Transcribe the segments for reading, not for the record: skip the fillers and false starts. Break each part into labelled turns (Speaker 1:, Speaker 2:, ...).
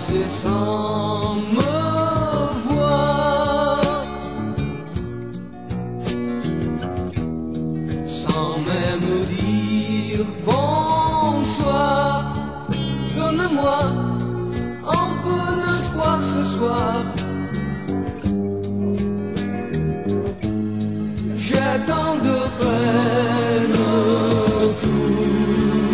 Speaker 1: passer sans me voir, sans même dire bonsoir. Donne-moi un peu d'espoir ce soir. J'ai tant de peine autour.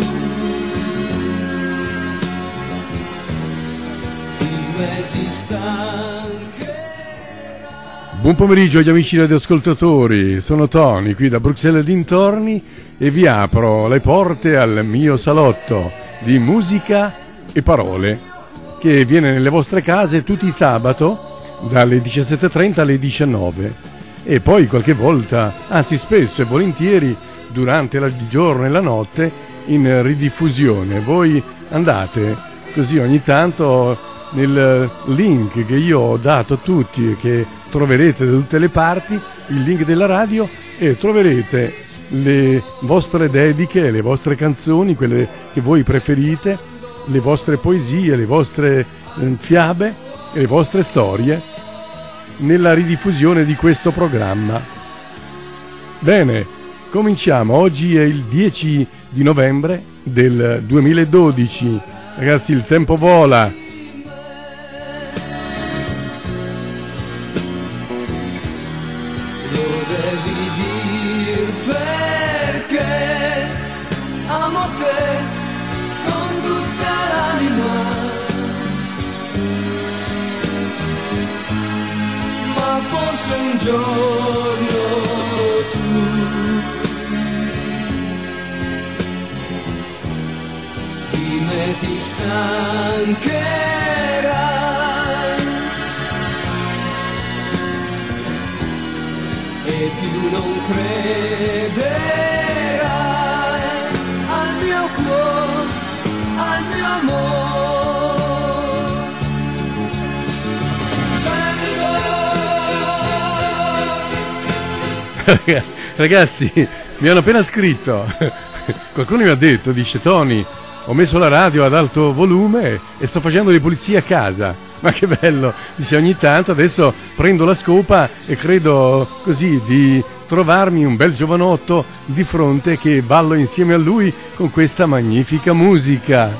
Speaker 2: Buon pomeriggio agli amici radioascoltatori, sono Tony qui da Bruxelles e dintorni e vi apro le porte al mio salotto di musica e parole che viene nelle vostre case tutti i sabato dalle 17:30 alle 19 e poi qualche volta, anzi spesso e volentieri durante il giorno e la notte in ridiffusione. Voi andate così ogni tanto nel link che io ho dato a tutti e che troverete da tutte le parti, il link della radio, e troverete le vostre dediche, le vostre canzoni, quelle che voi preferite, le vostre poesie, le vostre fiabe e le vostre storie nella ridiffusione di questo programma. Bene, cominciamo. Oggi è il 10 di novembre del 2012. Ragazzi, il tempo vola.
Speaker 1: Un giorno tu di me ti stancherai e più non crederai al mio cuore, al mio amore.
Speaker 2: Ragazzi, mi hanno appena scritto, qualcuno mi ha detto, dice: Tony, ho messo la radio ad alto volume e sto facendo le pulizie a casa. Ma che bello, dice, ogni tanto adesso prendo la scopa e credo così di trovarmi un bel giovanotto di fronte che ballo insieme a lui con questa magnifica musica.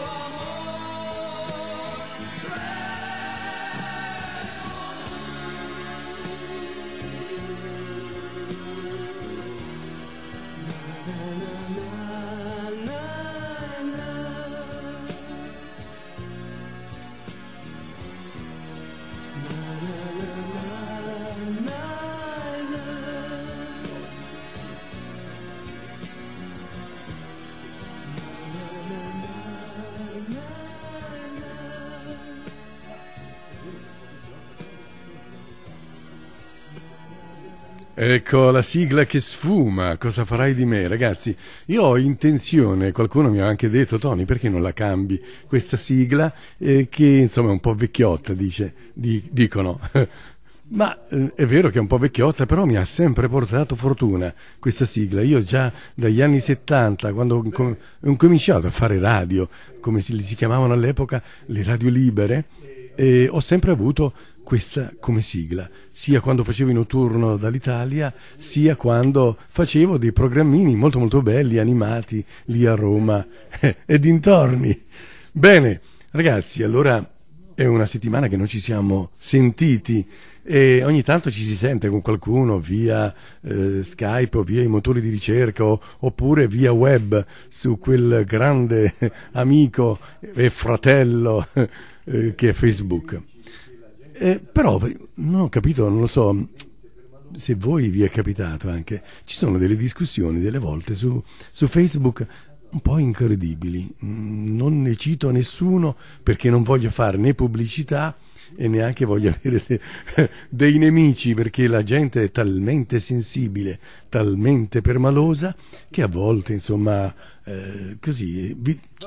Speaker 2: Ecco la sigla che sfuma, cosa farai di me? Ragazzi, io ho intenzione, qualcuno mi ha anche detto: Tony, perché non la cambi questa sigla, che insomma è un po' vecchiotta, dicono. Ma è vero che è un po' vecchiotta, però mi ha sempre portato fortuna questa sigla. Io già dagli anni 70, quando ho cominciato a fare radio, come si chiamavano all'epoca, le radio libere, ho sempre avuto questa come sigla, sia quando facevo i notturno dall'Italia, sia quando facevo dei programmini molto molto belli, animati, lì a Roma e dintorni. Bene, ragazzi, allora è una settimana che non ci siamo sentiti e ogni tanto ci si sente con qualcuno via Skype o via i motori di ricerca oppure via web su quel grande amico e fratello che è Facebook. Però non ho capito, non lo so se voi vi è capitato anche, ci sono delle discussioni delle volte su Facebook un po' incredibili. Non ne cito nessuno perché non voglio fare né pubblicità e neanche voglio avere dei nemici, perché la gente è talmente sensibile, talmente permalosa che a volte insomma così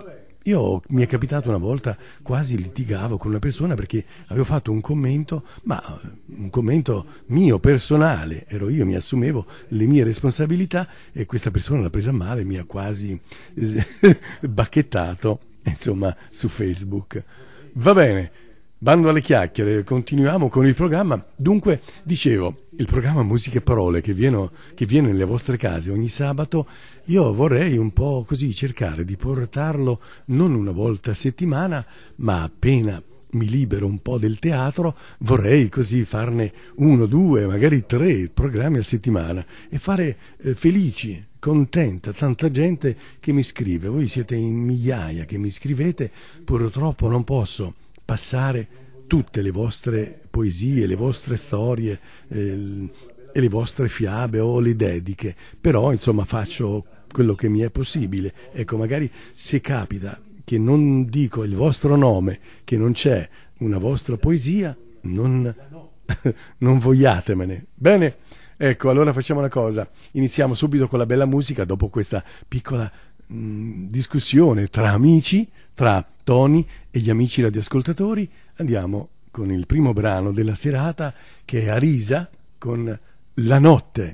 Speaker 2: io mi è capitato una volta, quasi litigavo con una persona perché avevo fatto un commento, ma un commento mio, personale, ero io, mi assumevo le mie responsabilità e questa persona l'ha presa a male, mi ha quasi bacchettato, insomma, su Facebook. Va bene, Bando alle chiacchiere, continuiamo con il programma. Dunque, dicevo, il programma Musica e Parole che viene nelle vostre case ogni sabato, io vorrei un po' così cercare di portarlo non una volta a settimana, ma appena mi libero un po' del teatro, vorrei così farne 1, 2, magari 3 programmi a settimana e fare felici, contenta tanta gente che mi scrive. Voi siete in migliaia che mi scrivete, purtroppo non posso passare tutte le vostre poesie, le vostre storie e le vostre fiabe o le dediche, però insomma faccio quello che mi è possibile. Ecco, magari se capita che non dico il vostro nome, che non c'è una vostra poesia, non vogliatemene. Bene? Ecco, allora facciamo una cosa, iniziamo subito con la bella musica dopo questa piccola discussione tra amici, tra Tony e gli amici radioascoltatori. Andiamo con il primo brano della serata, che è Arisa con La notte.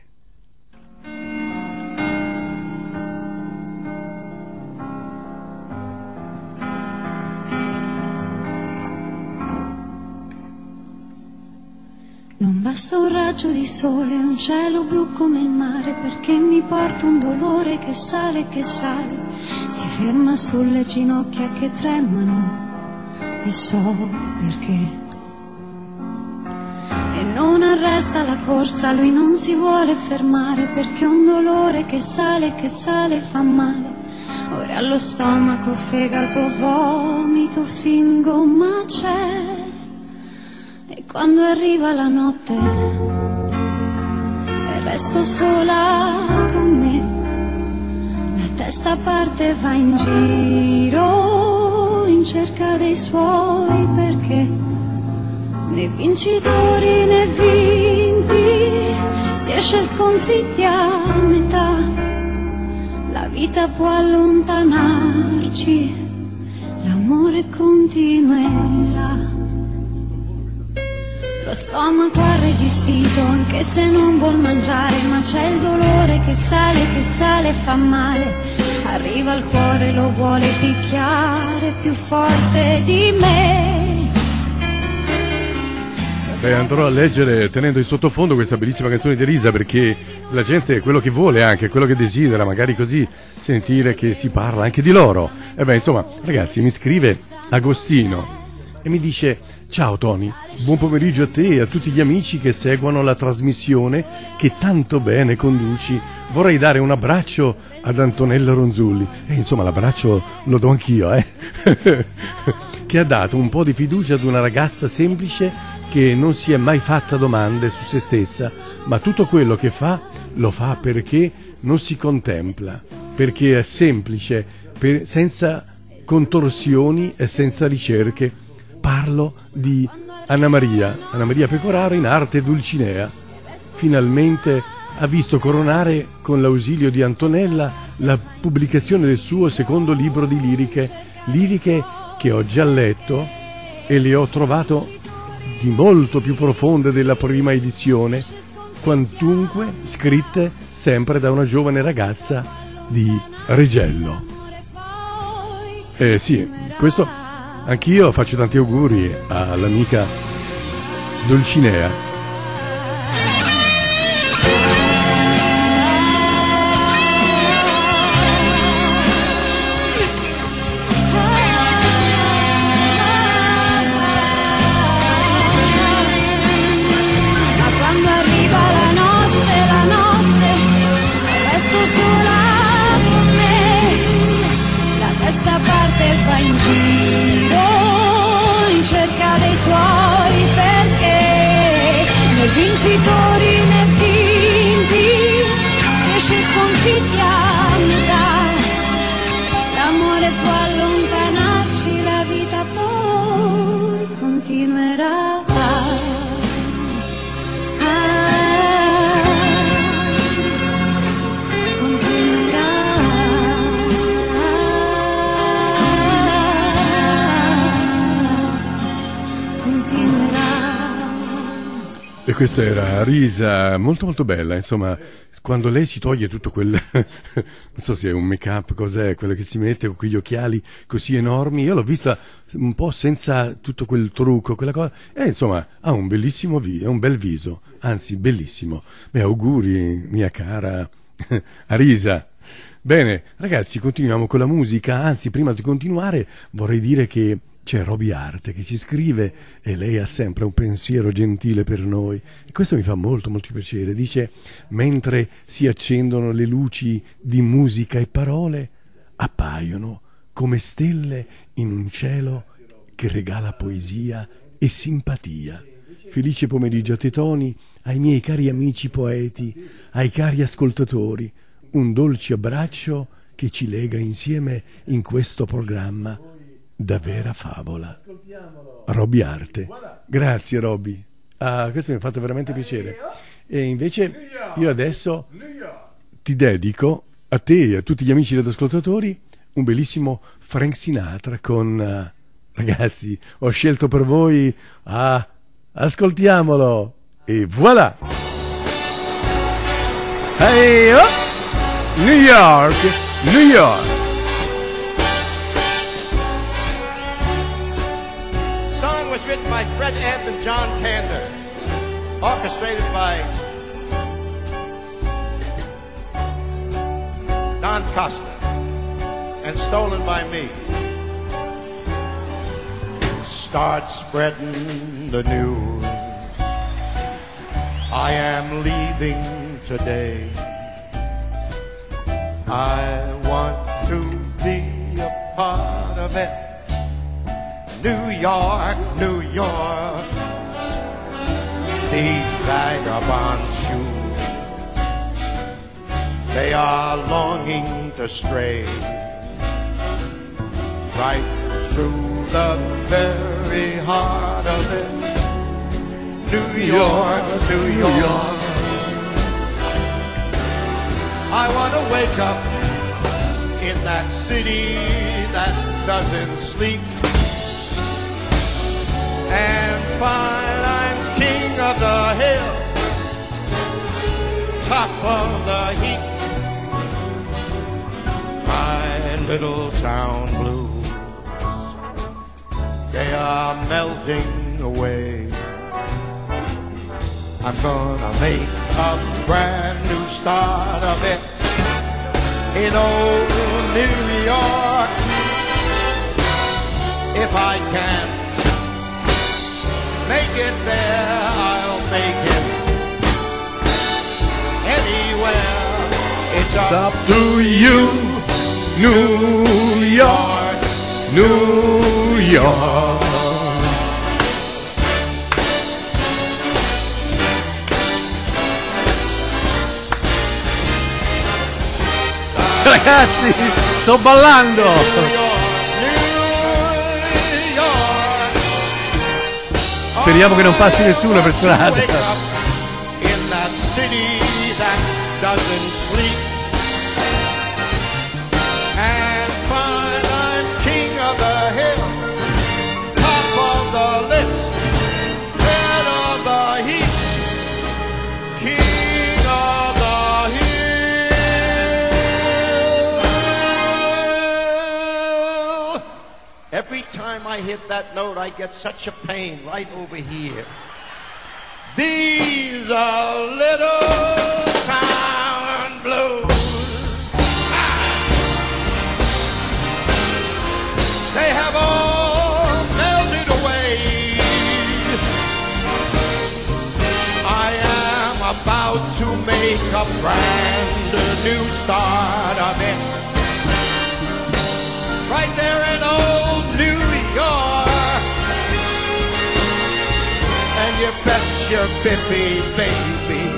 Speaker 3: Non basta un raggio di sole, un cielo blu come il mare, perché mi porta un dolore che sale, si ferma sulle ginocchia che tremano, e so perché. E non arresta la corsa, lui non si vuole fermare, perché un dolore che sale fa male. Ora allo stomaco, fegato, vomito, fingo, ma c'è. E quando arriva la notte e resto sola con me, la testa parte e va in giro in cerca dei suoi perché. Né vincitori né vinti, si esce sconfitti a metà. La vita può allontanarci, l'amore continuerà. Lo stomaco ha resistito anche se non vuol mangiare, ma c'è il dolore che sale e fa male. Arriva al cuore, lo vuole picchiare più forte di me.
Speaker 2: Beh, andrò a leggere tenendo in sottofondo questa bellissima canzone di Arisa, perché la gente è quello che vuole, anche quello che desidera, magari così sentire che si parla anche di loro. E beh, insomma, ragazzi, mi scrive Agostino e mi dice: ciao Tony, buon pomeriggio a te e a tutti gli amici che seguono la trasmissione che tanto bene conduci. Vorrei dare un abbraccio ad Antonella Ronzulli, e insomma l'abbraccio lo do anch'io, che ha dato un po' di fiducia ad una ragazza semplice che non si è mai fatta domande su se stessa, ma tutto quello che fa lo fa perché non si contempla, perché è semplice, senza contorsioni e senza ricerche. Parlo di Anna Maria Pecoraro, in arte Dulcinea. Finalmente ha visto coronare con l'ausilio di Antonella la pubblicazione del suo secondo libro di liriche che ho già letto e le ho trovato di molto più profonde della prima edizione, quantunque scritte sempre da una giovane ragazza di Regello. Sì, questo anch'io faccio tanti auguri all'amica Dulcinea.
Speaker 3: Vincitori né vinti, si esce sconfitti a metà. L'amore può allontanarci, la vita poi continuerà.
Speaker 2: questa era Risa, molto molto bella, insomma, quando lei si toglie tutto quel, non so se è un make-up, cos'è, quello che si mette con quegli occhiali così enormi, io l'ho vista un po' senza tutto quel trucco, quella cosa, e insomma ha un bellissimo viso, un bel viso, anzi bellissimo. Beh, auguri, mia cara Arisa. Bene, ragazzi, continuiamo con la musica, anzi prima di continuare vorrei dire che c'è Roby Arte che ci scrive e lei ha sempre un pensiero gentile per noi e questo mi fa molto molto piacere. Dice: mentre si accendono le luci di musica e parole, appaiono come stelle in un cielo che regala poesia e simpatia. Felice pomeriggio a te, Tony, ai miei cari amici poeti, ai cari ascoltatori, un dolce abbraccio che ci lega insieme in questo programma da vera favola. Roby Arte. Grazie Roby. Questo mi ha fatto veramente piacere. E invece io adesso ti dedico a te e a tutti gli amici radioascoltatori un bellissimo Frank Sinatra con ragazzi, ho scelto per voi ascoltiamolo e voilà. Hey, oh! New York, New York.
Speaker 4: Written by Fred Ebb and John Kander, orchestrated by Don Costa, and stolen by me. Start spreading the news. I am leaving today. I want to be a part of it. New York, New York, these vagabond shoes, they are longing to stray right through the very heart of it. New York, New York, I want to wake up in that city that doesn't sleep and find I'm king of the hill, top of the heap. My little town blues, they are melting away. I'm gonna make a brand new start of it in old New York. If I can make it there, I'll make it anywhere. It's up
Speaker 2: to you, New York, New York. Ragazzi, sto ballando! Speriamo che non passi nessuno per strada.
Speaker 4: In that city that doesn't sleep and find I'm king of the hill, top of the list, head of the heap, king of the hill. Every time I hit that note, I get such a pain right over here. These are little town blues. They have all melted away. I am about to make a brand new start of it. Right there in old New York. And you bet your bippy baby,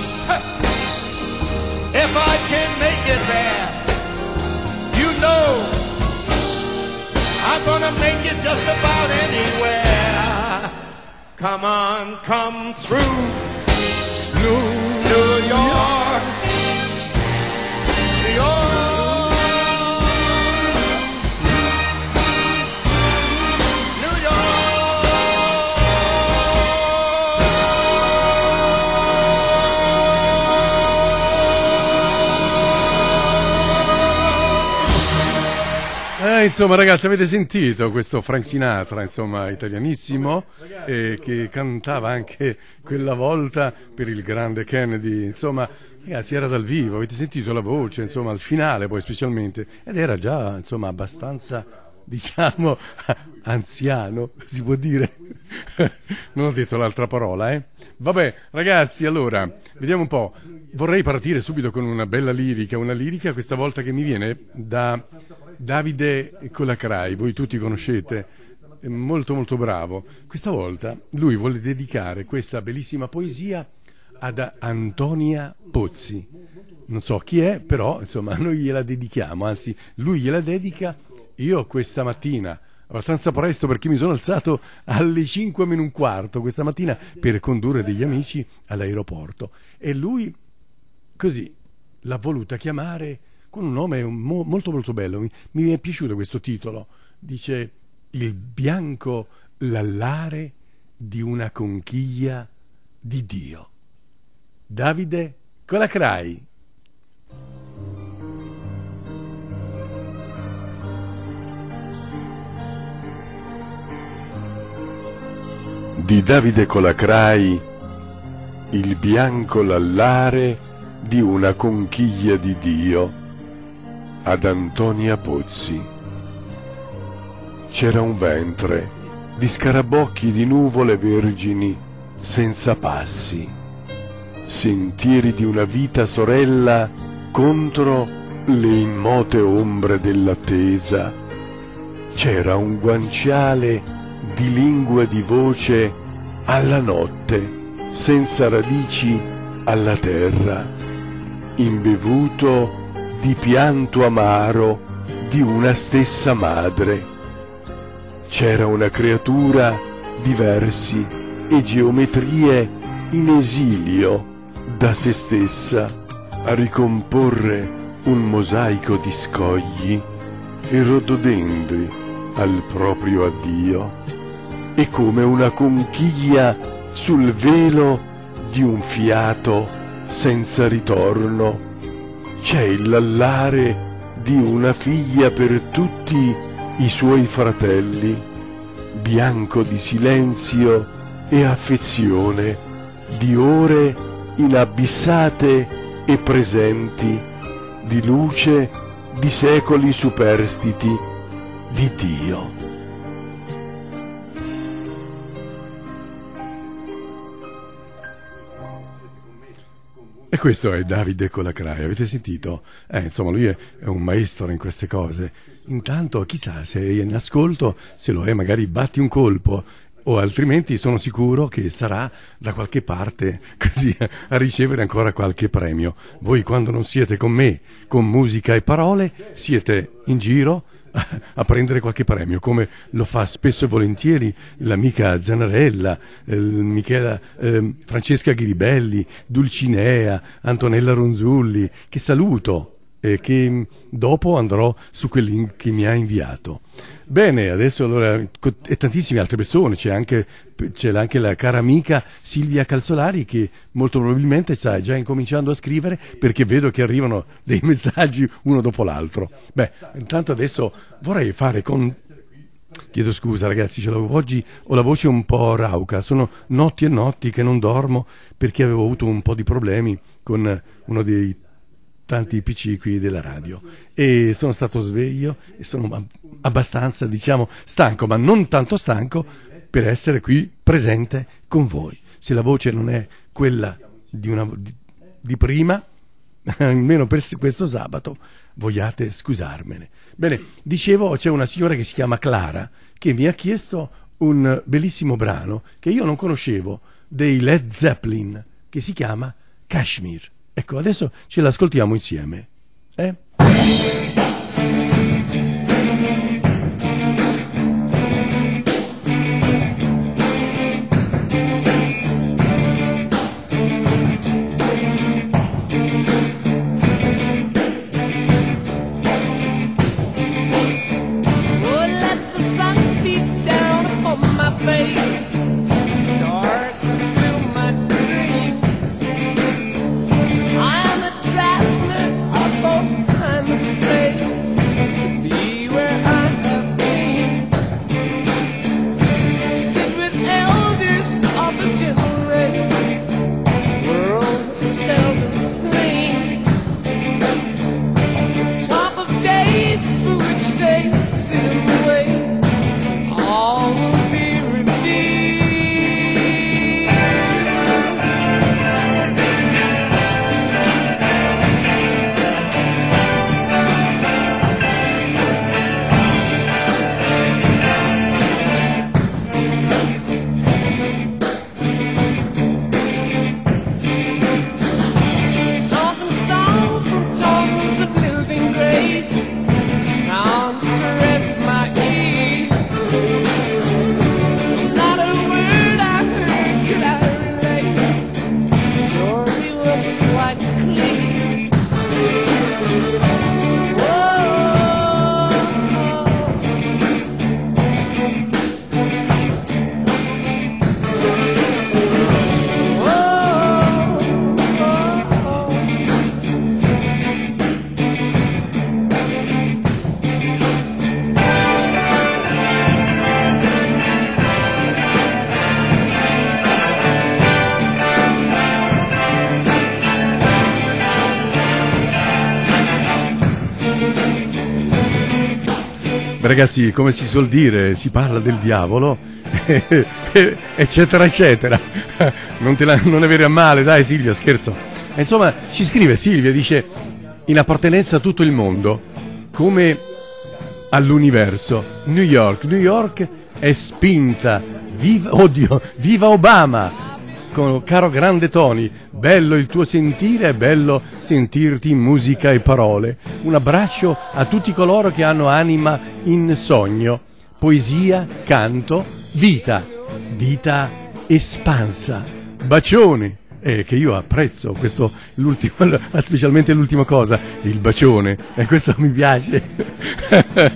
Speaker 4: if I can make it there, you know I'm gonna make it just about anywhere. Come on, come through New York, New York.
Speaker 2: Insomma, ragazzi, avete sentito questo Frank Sinatra, insomma, italianissimo, che cantava anche quella volta per il grande Kennedy, insomma, ragazzi, era dal vivo, avete sentito la voce, insomma, al finale poi specialmente, ed era già, insomma, abbastanza, diciamo, anziano, si può dire. Non ho detto l'altra parola, eh? Vabbè, ragazzi, allora, vediamo un po'. Vorrei partire subito con una bella lirica, una lirica questa volta che mi viene da Davide Colacrai, voi tutti conoscete, è molto molto bravo. Questa volta lui vuole dedicare questa bellissima poesia ad Antonia Pozzi. Non so chi è, però insomma noi gliela dedichiamo, anzi lui gliela dedica. Io questa mattina, abbastanza presto perché mi sono alzato alle 5 meno un quarto questa mattina per condurre degli amici all'aeroporto, e lui così l'ha voluta chiamare con un nome molto molto bello. Mi è piaciuto questo titolo, dice: il bianco lallare di una conchiglia di Dio. Davide Colacrai.
Speaker 5: Di Davide Colacrai, il bianco lallare di una conchiglia di Dio, ad Antonia Pozzi. C'era un ventre di scarabocchi di nuvole vergini senza passi, sentieri di una vita sorella contro le immote ombre dell'attesa. C'era un guanciale di lingua e di voce alla notte, senza radici alla terra, imbevuto di pianto amaro di una stessa madre. C'era una creatura di versi e geometrie in esilio da se stessa, a ricomporre un mosaico di scogli e rododendri al proprio addio, e come una conchiglia sul velo di un fiato senza ritorno c'è il lallare di una figlia per tutti i suoi fratelli, bianco di silenzio e affezione, di ore inabissate e presenti, di luce di secoli superstiti, di Dio.
Speaker 2: E questo è Davide Colacrai, avete sentito? Insomma, lui è un maestro in queste cose. Intanto, chissà, se è in ascolto, se lo è, magari batti un colpo, o altrimenti sono sicuro che sarà da qualche parte, così, a ricevere ancora qualche premio. Voi, quando non siete con me, con musica e parole, siete in giro a prendere qualche premio, come lo fa spesso e volentieri l'amica Zanarella, Francesca Ghiribelli, Dulcinea, Antonella Ronzulli, che saluto e che dopo andrò su quel link che mi ha inviato. Bene, adesso allora, e tantissime altre persone, c'è anche la cara amica Silvia Calzolari, che molto probabilmente sta già incominciando a scrivere, perché vedo che arrivano dei messaggi uno dopo l'altro. Beh, intanto adesso vorrei fare chiedo scusa ragazzi, oggi ho la voce un po' rauca, sono notti e notti che non dormo perché avevo avuto un po' di problemi con uno dei tanti PC qui della radio, e sono stato sveglio e sono abbastanza, diciamo, stanco, ma non tanto stanco per essere qui presente con voi. Se la voce non è quella di prima, almeno per questo sabato, vogliate scusarmene. Bene, dicevo, c'è una signora che si chiama Clara che mi ha chiesto un bellissimo brano che io non conoscevo, dei Led Zeppelin, che si chiama Kashmir. Ecco, adesso ce l'ascoltiamo insieme.
Speaker 1: I'm a traveler of both time and space.
Speaker 2: Ragazzi, come si suol dire, si parla del diavolo, eccetera, eccetera. Non ne avere a male, dai Silvia, scherzo. Insomma, ci scrive Silvia, dice, in appartenenza a tutto il mondo, come all'universo. New York è spinta, viva Obama! Caro grande Tony, bello il tuo sentire, è bello sentirti in musica e parole. Un abbraccio a tutti coloro che hanno anima in sogno, poesia, canto, vita espansa. Bacioni! Che io apprezzo questo, specialmente l'ultima cosa, il bacione, e questo mi piace.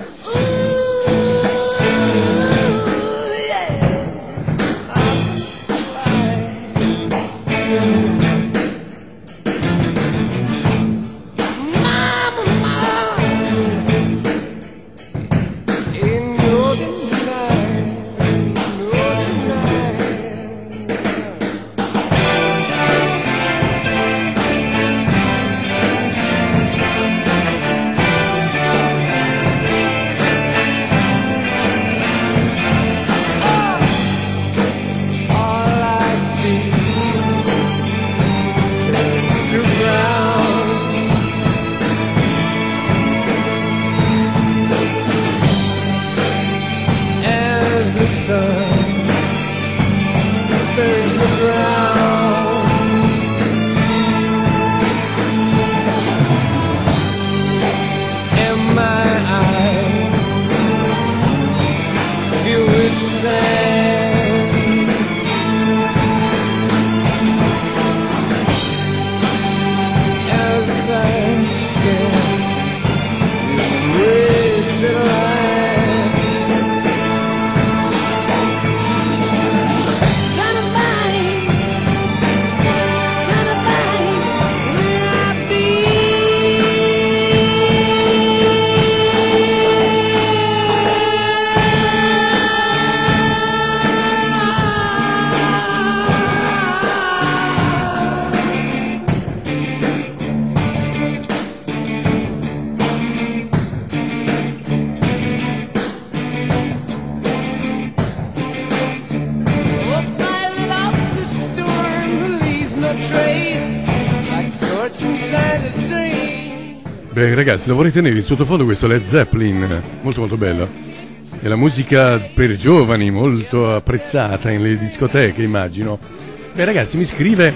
Speaker 2: Beh ragazzi, lo vorrei tenere in sottofondo questo Led Zeppelin, molto molto bello. È la musica per giovani, molto apprezzata nelle discoteche, immagino. Beh ragazzi, mi scrive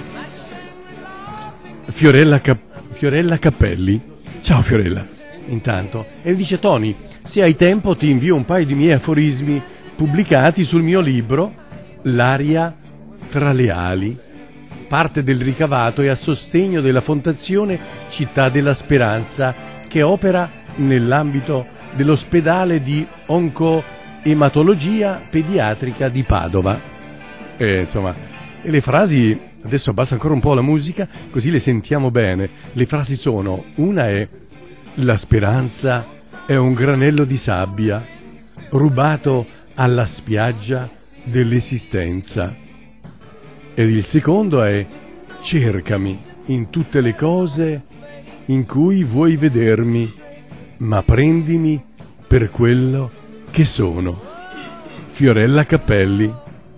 Speaker 2: Fiorella Cappelli. Ciao Fiorella, intanto. E mi dice: Tony, se hai tempo ti invio un paio di miei aforismi pubblicati sul mio libro L'aria tra le ali. Parte del ricavato è a sostegno della Fondazione Città della Speranza, che opera nell'ambito dell'ospedale di oncoematologia pediatrica di Padova. Insomma, e le frasi, adesso abbassa ancora un po' la musica, così le sentiamo bene. Le frasi sono: una è: la speranza è un granello di sabbia rubato alla spiaggia dell'esistenza. Ed il secondo è: cercami in tutte le cose in cui vuoi vedermi, ma prendimi per quello che sono. Fiorella Cappelli.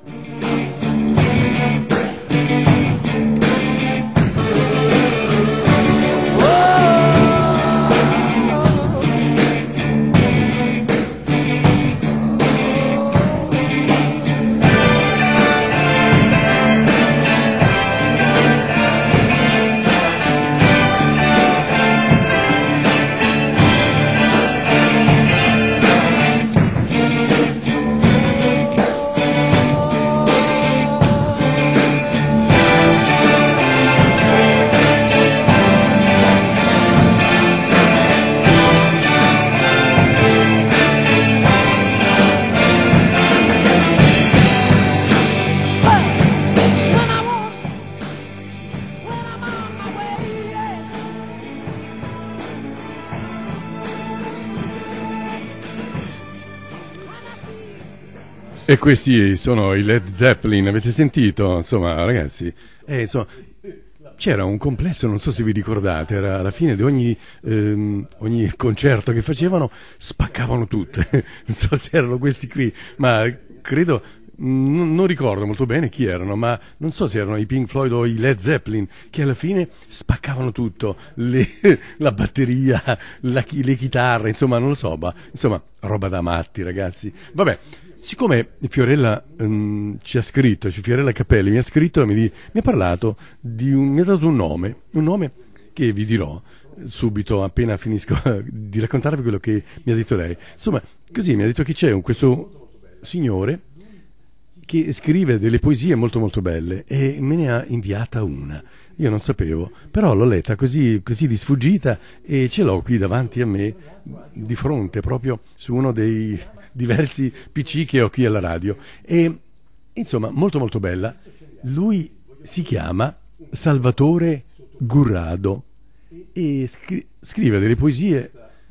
Speaker 2: E questi sono i Led Zeppelin, avete sentito? Insomma, ragazzi, insomma, c'era un complesso, non so se vi ricordate, era alla fine di ogni concerto che facevano, spaccavano tutte. Non so se erano questi qui, ma credo, non ricordo molto bene chi erano, ma non so se erano i Pink Floyd o i Led Zeppelin, che alla fine spaccavano tutto, la batteria, le chitarre, insomma, non lo so, ma insomma, roba da matti, ragazzi. Vabbè. Siccome Fiorella ci ha scritto, Fiorella Cappelli mi ha scritto e mi ha parlato mi ha dato un nome che vi dirò subito appena finisco di raccontarvi quello che mi ha detto lei. Insomma, così mi ha detto che c'è questo signore che scrive delle poesie molto molto belle e me ne ha inviata una. Io non sapevo, però l'ho letta così di sfuggita e ce l'ho qui davanti a me, di fronte, proprio su uno dei diversi PC che ho qui alla radio. E insomma, molto molto bella. Lui si chiama Salvatore Gurrado e scrive delle poesie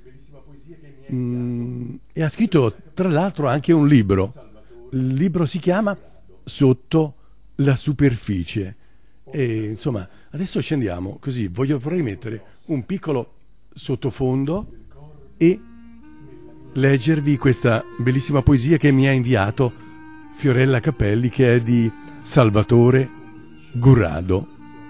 Speaker 2: e ha scritto tra l'altro anche un libro. Il libro si chiama Sotto la superficie. E insomma, adesso scendiamo così, vorrei mettere un piccolo sottofondo e leggervi questa bellissima poesia che mi ha inviato Fiorella Cappelli, che è di Salvatore Gurrado.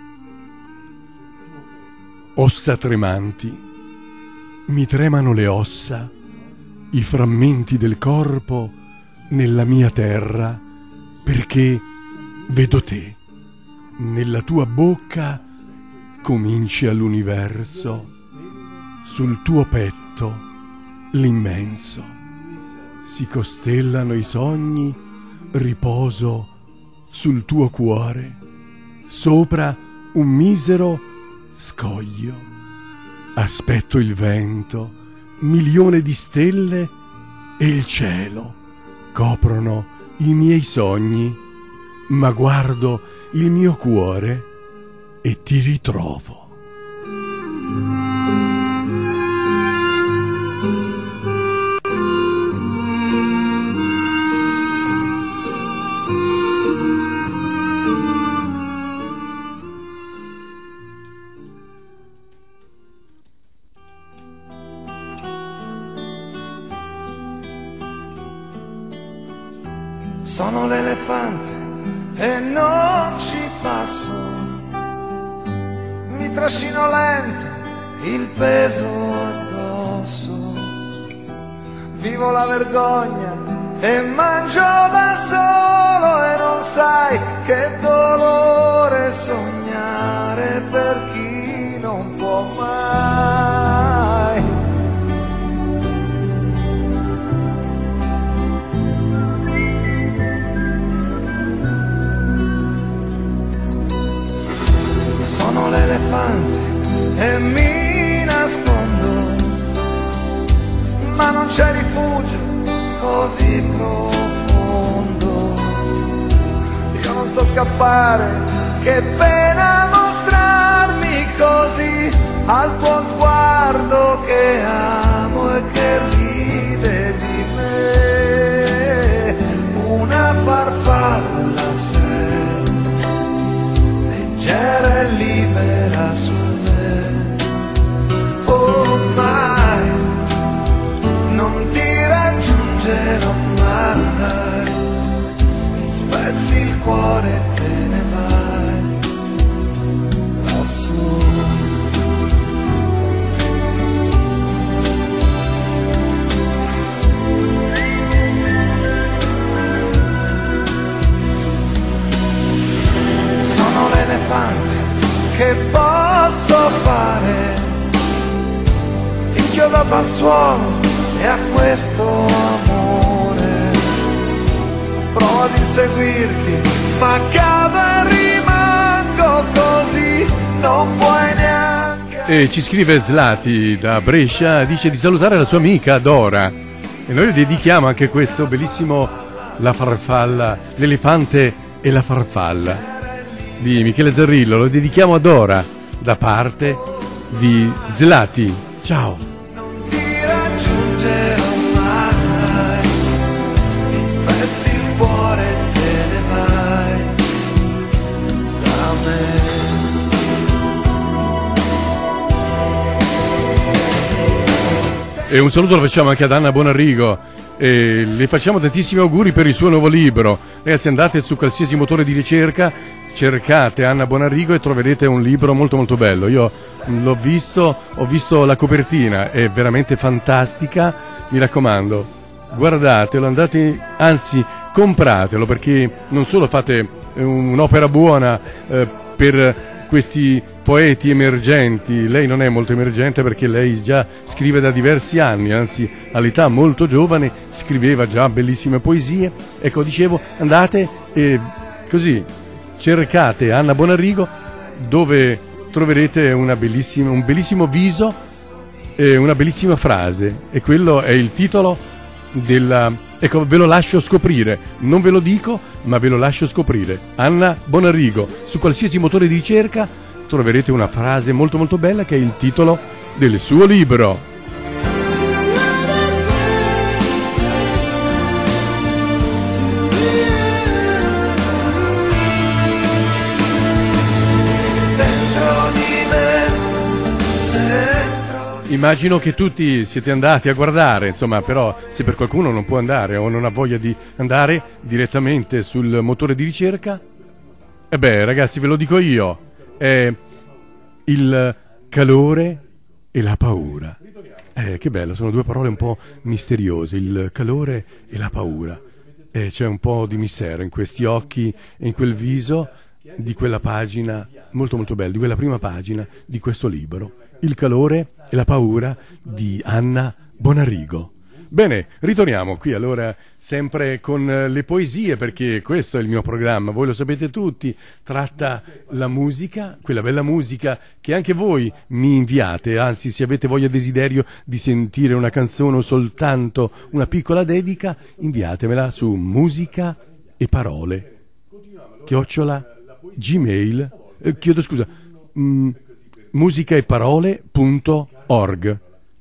Speaker 2: Ossa tremanti, mi tremano le ossa, i frammenti del corpo nella mia terra, perché vedo te. Nella tua bocca comincia l'universo, sul tuo petto l'immenso. Si costellano i sogni, riposo sul tuo cuore, sopra un misero scoglio. Aspetto il vento, milione di stelle e il cielo coprono i miei sogni, ma guardo il mio cuore e ti ritrovo.
Speaker 6: Sono l'elefante e non ci passo, mi trascino lento il peso addosso, vivo la vergogna e mangio da solo e non sai che dolore sognare per chi non può mai. Sono l'elefante e mi nascondo, ma non c'è rifugio così profondo. Io non so scappare, che pena mostrarmi così al tuo sguardo che amo e che ride di me. Una farfalla sei, leggera e libera su me. Oh mai, non ti raggiungerò mai, mi spezzi il cuore e te ne vai lassù. Sono l'elefante che posso fare, inchiodato al suolo e a questo amore. Provo ad inseguirti, ma cado e rimango così, non puoi neanche.
Speaker 2: E ci scrive Zlati da Brescia, dice di salutare la sua amica Dora. E noi le dedichiamo anche questo bellissimo La farfalla, l'elefante e la farfalla di Michele Zarrillo. Lo dedichiamo a Dora da parte di Zlati. Ciao.
Speaker 6: Non ti raggiungerò mai, mi spezzi il cuore e te ne vai da me.
Speaker 2: E un saluto lo facciamo anche ad Anna Bonarrigo. E le facciamo tantissimi auguri per il suo nuovo libro. Ragazzi, andate su qualsiasi motore di ricerca, cercate Anna Bonarrigo e troverete un libro molto molto bello. Io l'ho visto, ho visto la copertina, è veramente fantastica. Mi raccomando, guardatelo, andate, anzi compratelo, perché non solo fate un'opera buona per questi poeti emergenti. Lei non è molto emergente perché lei già scrive da diversi anni, anzi all'età molto giovane scriveva già bellissime poesie. Ecco, dicevo, andate e così cercate Anna Bonarrigo, dove troverete un bellissimo viso e una bellissima frase, e quello è il titolo della... Ecco, ve lo lascio scoprire, non ve lo dico, ma ve lo lascio scoprire. Anna Bonarrigo, su qualsiasi motore di ricerca troverete una frase molto molto bella che è il titolo del suo libro. Immagino che tutti siete andati a guardare, insomma, però se per qualcuno non può andare o non ha voglia di andare direttamente sul motore di ricerca, ragazzi, ve lo dico io, è il calore e la paura. Che bello, sono due parole un po' misteriose, il calore e la paura. C'è un po' di mistero in questi occhi e in quel viso di quella pagina molto molto bella, di quella prima pagina di questo libro. Il calore e la paura di Anna Bonarrigo. Bene, ritorniamo qui allora sempre con le poesie, perché questo è il mio programma, voi lo sapete tutti, tratta la musica, quella bella musica che anche voi mi inviate, anzi se avete voglia e desiderio di sentire una canzone o soltanto una piccola dedica, inviatemela su musica e parole @gmail, musicaeparole.org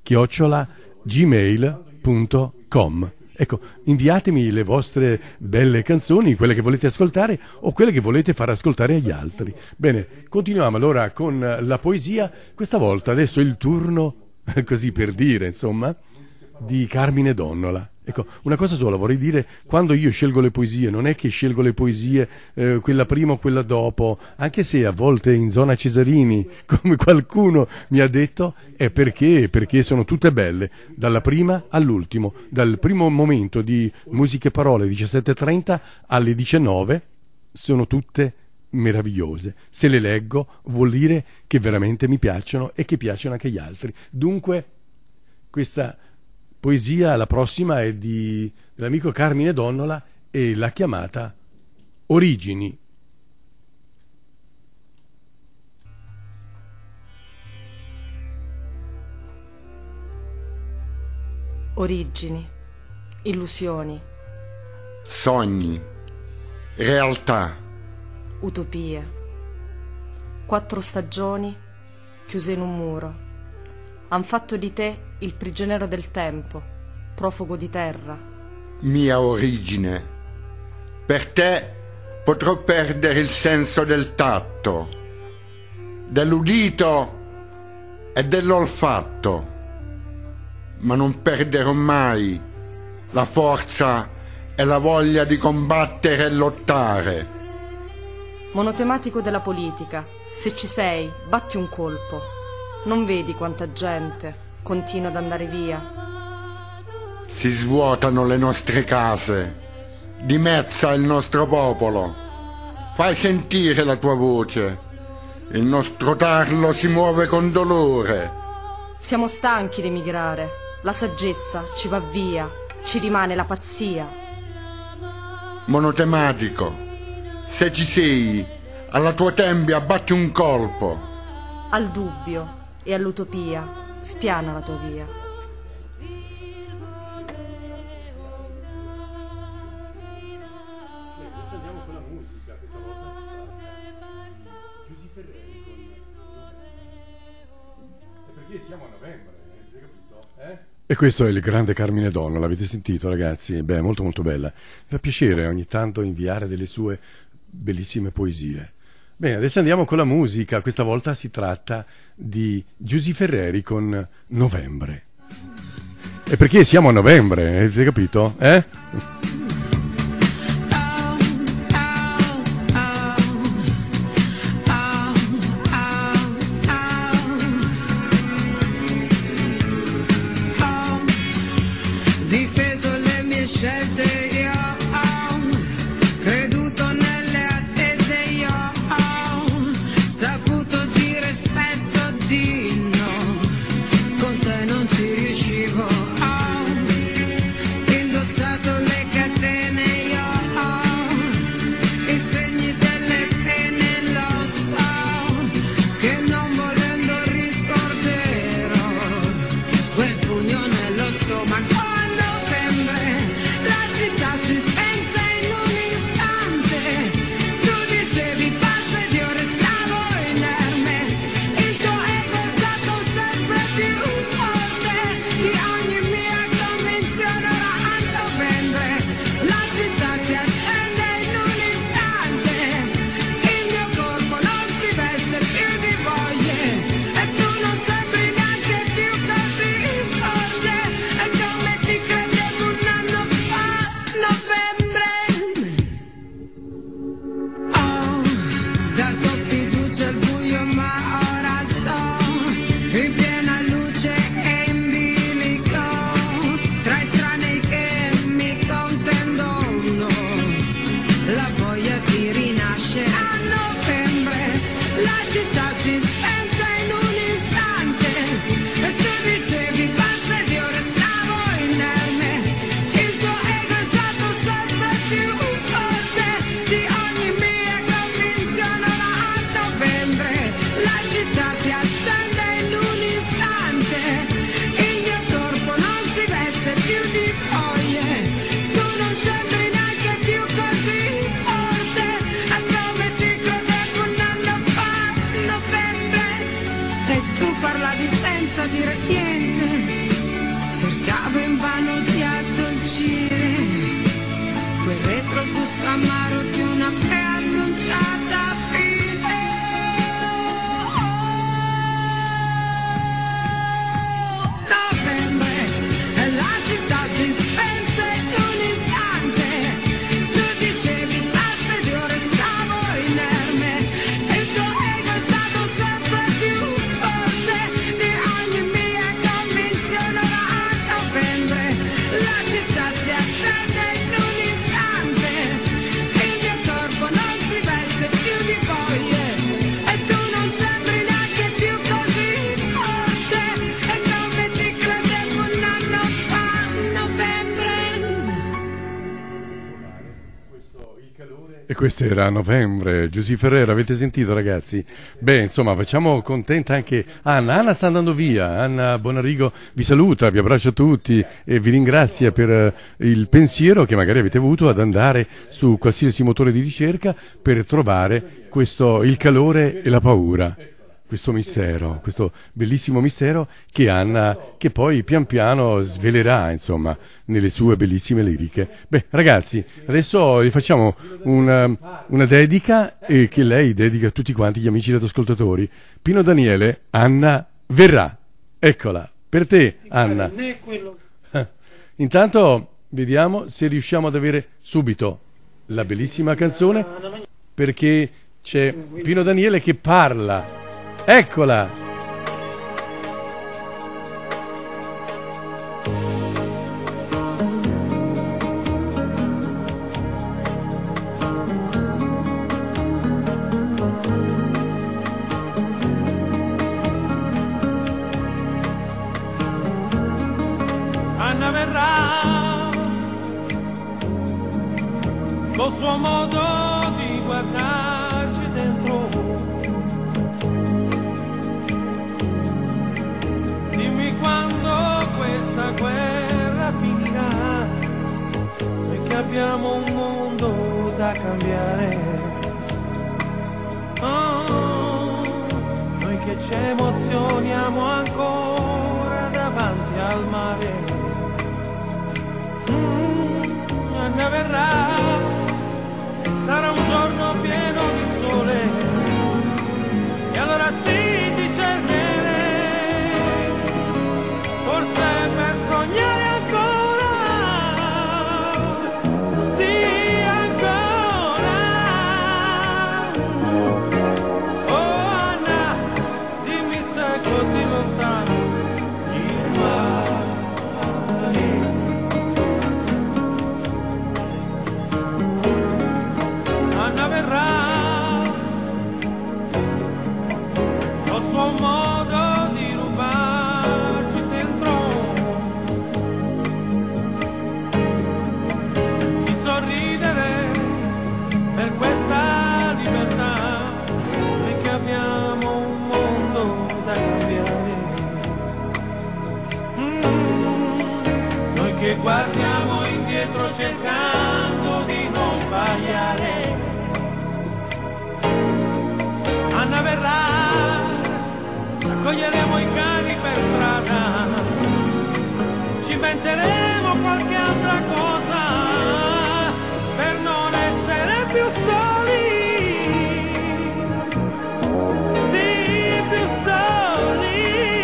Speaker 2: @gmail.com. Ecco, inviatemi le vostre belle canzoni, quelle che volete ascoltare o quelle che volete far ascoltare agli altri. Bene, continuiamo allora con la poesia. Questa volta adesso è il turno, così per dire, insomma, di Carmine Donnola. Ecco, una cosa sola vorrei dire: quando io scelgo le poesie, non è che scelgo le poesie quella prima o quella dopo, anche se a volte in zona Cesarini, come qualcuno mi ha detto, è perché sono tutte belle, dalla prima all'ultimo, dal primo momento di Musiche e Parole 17:30 alle 19, sono tutte meravigliose. Se le leggo vuol dire che veramente mi piacciono e che piacciono anche agli altri. Dunque, questa poesia, la prossima, è dell'amico Carmine Donnola e l'ha chiamata Origini.
Speaker 7: Origini, illusioni,
Speaker 4: Sogni, realtà,
Speaker 7: utopie. 4 stagioni chiuse in un muro han fatto di te il prigioniero del tempo, profugo di terra.
Speaker 4: mia origine. Per te potrò perdere il senso del tatto, dell'udito e dell'olfatto, ma non perderò mai la forza e la voglia di combattere e lottare.
Speaker 7: Monotematico della politica, se ci sei, batti un colpo. Non vedi quanta gente continua ad andare via?
Speaker 4: Si svuotano le nostre case, dimezza il nostro popolo. Fai sentire la tua voce. Il nostro tarlo si muove con dolore.
Speaker 7: Siamo stanchi di emigrare. La saggezza ci va via, ci rimane la pazzia.
Speaker 4: Monotematico, se ci sei, alla tua tempia batti un colpo.
Speaker 7: Al dubbio e all'utopia spiana la tua via.
Speaker 2: Siamo a novembre, capito? E questo è il grande Carmine Donnola, l'avete sentito, ragazzi? Beh, molto molto bella. Mi fa piacere ogni tanto inviare delle sue bellissime poesie. Bene, adesso andiamo con la musica. Questa volta si tratta di Giusy Ferreri con Novembre. È perché siamo a novembre, avete capito?
Speaker 8: Difeso le mie scelte, io ho creduto nelle attese, io ho saputo dire spesso di no, con te non ci riuscivo, ho indossato le catene, io ho i segni delle pene, lo so, che non volendo ricorderò quel pugno nello stomaco. La città si spense in un istante, tu dicevi basta ed io restavo inerme, il tuo ego è stato sempre più forte di ogni mia convinzione. Ora a novembre la città si accende in un istante, il mio corpo non si veste più di voglie e tu non sembri neanche più così forte, e come ti credevo un anno fa, novembre. Ho dato fiducia al buio, ma ora sto in piena luce e in bilico tra estranei che mi contendono la voglia di rinascere. A novembre la città si spense in un istante e tu dicevi basta ed io restavo inerme, il tuo ego è stato sempre più forte di ogni mia convinzione. Ora a novembre la città si accende in un istante, il mio corpo non si veste più di foglie, tu non sembri neanche più così forte, e come ti credevo un anno fa, novembre. E tu parlavi senza dire niente, cercavo invano di addolcire quel retrogusto amaro di una preannunciata fine. Novembre e la città si spense in un istante, tu dicevi basta ed io restavo inerme, il tuo ego è stato sempre più forte di ogni mia convinzione. Ora a novembre la città si accende in un istante, il mio corpo non si veste più di voglie e tu non sembri neanche più così forte, e come ti credevo un anno fa, novembre.
Speaker 2: E questo era novembre. Giusy Ferrera, avete sentito, ragazzi? Beh, insomma, facciamo contenta anche Anna. Anna sta andando via. Anna Bonarigo vi saluta, vi abbraccia tutti e vi ringrazia per il pensiero che magari avete avuto ad andare su qualsiasi motore di ricerca per trovare il calore e la paura. Questo mistero, questo bellissimo mistero che Anna, che poi pian piano svelerà, insomma, nelle sue bellissime liriche. Beh, ragazzi, adesso gli facciamo una dedica che lei dedica a tutti quanti gli amici radioascoltatori. Pino Daniele, Anna verrà. Eccola, per te, Anna. Intanto vediamo se riusciamo ad avere subito la bellissima canzone, perché c'è Pino Daniele che parla. Eccola!
Speaker 9: Anna verrà col suo modo di guardarci dentro. Dimmi quando questa guerra finirà, perché abbiamo un mondo da cambiare. Oh, noi che ci emozioniamo ancora davanti al mare. Anna verrà, sarà un giorno pieno di sole, e allora sì ti cercherei, forse per sognare e guardiamo indietro cercando di non sbagliare. Anna verrà, raccoglieremo i cani per strada, ci inventeremo qualche altra cosa per non essere più soli. Sì, più soli.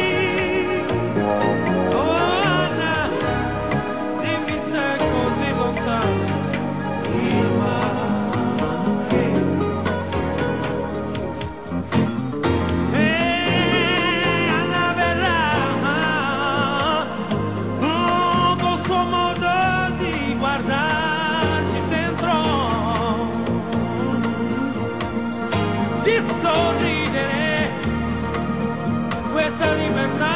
Speaker 9: Oh Anna, dimmi se è così lontano il mare. Anna verrà, col suo modo di guardarci dentro, di sorridere, questa libertà.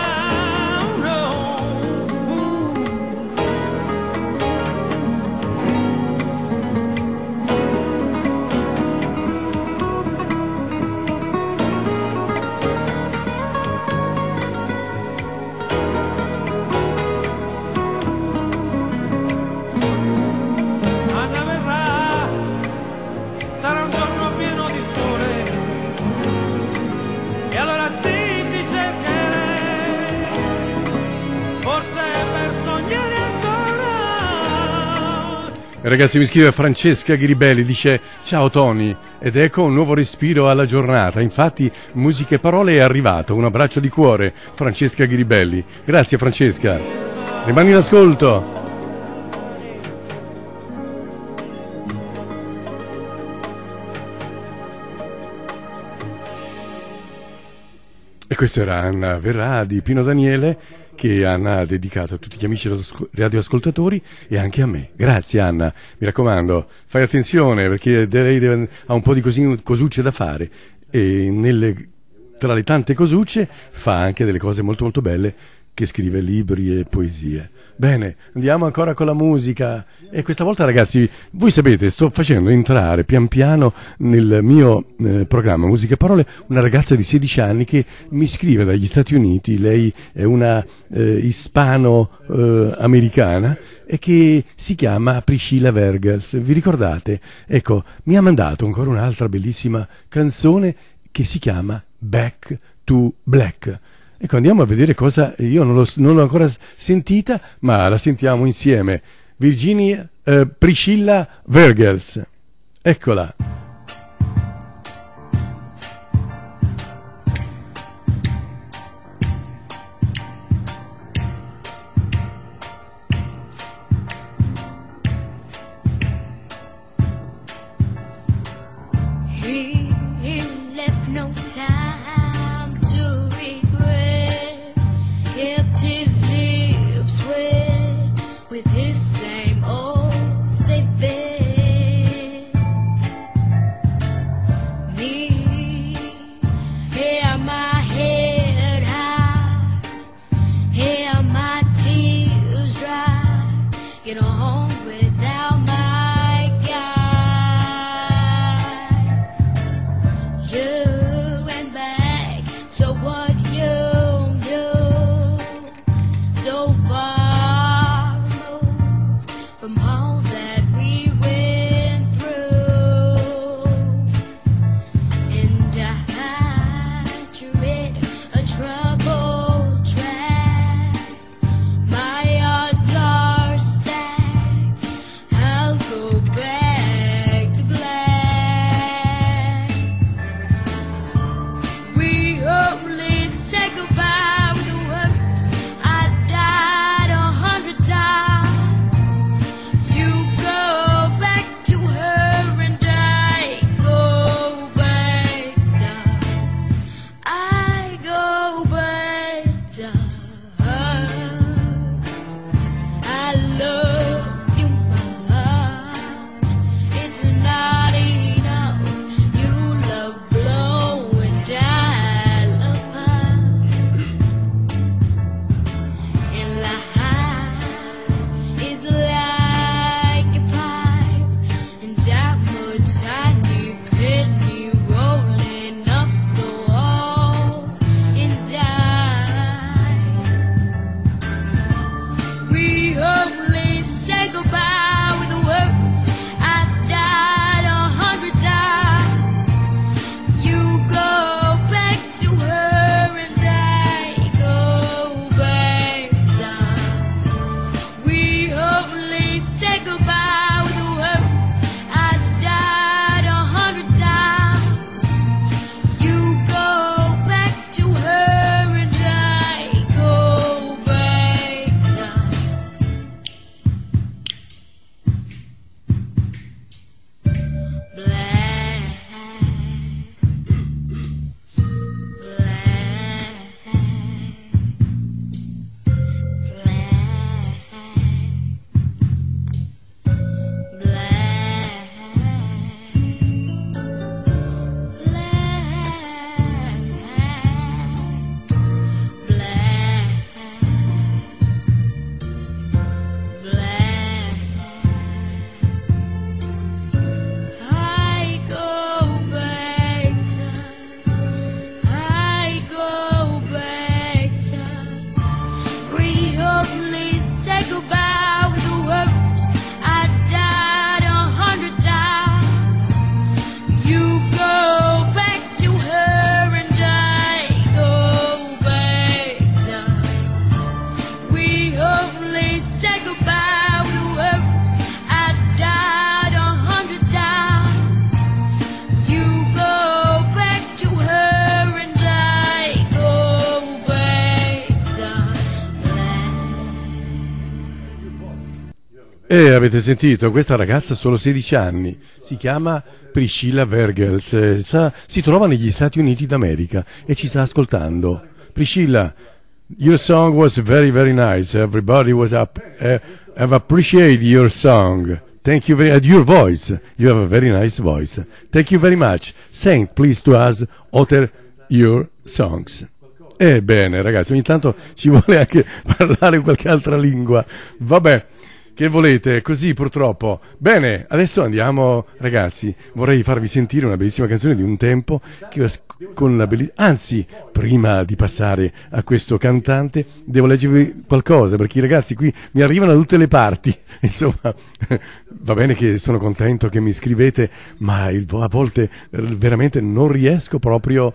Speaker 9: Anna verrà, sarà un giorno pieno di sole, e allora sì ti cercherei, forse per sognare ancora.
Speaker 2: Ragazzi, mi scrive Francesca Ghiribelli, dice: ciao Tony, ed ecco un nuovo respiro alla giornata. Infatti Musica e Parole è arrivato. Un abbraccio di cuore, Francesca Ghiribelli. Grazie Francesca, rimani in ascolto. E questo era Anna verrà di Pino Daniele, che Anna ha dedicato a tutti gli amici radioascoltatori e anche a me. Grazie Anna, mi raccomando, fai attenzione perché lei ha un po' di cosucce da fare e tra le tante cosucce fa anche delle cose molto molto belle, che scrive libri e poesie. Bene, andiamo ancora con la musica e questa volta ragazzi, voi sapete, sto facendo entrare pian piano nel mio programma Musica e Parole una ragazza di 16 anni che mi scrive dagli Stati Uniti. Lei è una ispano-americana e che si chiama Priscilla Vergels. Vi ricordate? Ecco, mi ha mandato ancora un'altra bellissima canzone che si chiama Back to Black. Ecco, andiamo a vedere cosa. Io non l'ho ancora sentita, ma la sentiamo insieme. Priscilla Vergels. Eccola.
Speaker 10: He left no time to regret, kept his lips wet with his same old safe bet. Me, here my head high, here my tears dry, get on without my guy. You went back to what you knew, so far removed from all that we went through. And I tread a troubled track. My odds are stacked goodbye with the words I died 100 times. You go back to her and I go back time. We only say goodbye with the words I died 100 times. You go back to her and I go back time. Black, I go back time. I go back time. We only say goodbye with the words I died 100 times. You go back to her and I go back time. We only say goodbye with the words I died 100 times. You go back to her and I go back time.
Speaker 2: E avete sentito, questa ragazza ha solo 16 anni, si chiama Priscilla Vergels, si trova negli Stati Uniti d'America e ci sta ascoltando. Priscilla, your song was very very nice, everybody was up, have appreciated your song. Thank you very much, your voice, you have a very nice voice. Thank you very much. Sing please to us other your songs. Ebbene ragazzi, ogni tanto ci vuole anche parlare qualche altra lingua. Vabbè, che volete, così purtroppo. Bene, adesso andiamo, ragazzi, vorrei farvi sentire una bellissima canzone di un tempo che con la anzi, prima di passare a questo cantante, devo leggervi qualcosa, perché i ragazzi qui mi arrivano da tutte le parti. Insomma, va bene che sono contento che mi scrivete, ma a volte veramente non riesco proprio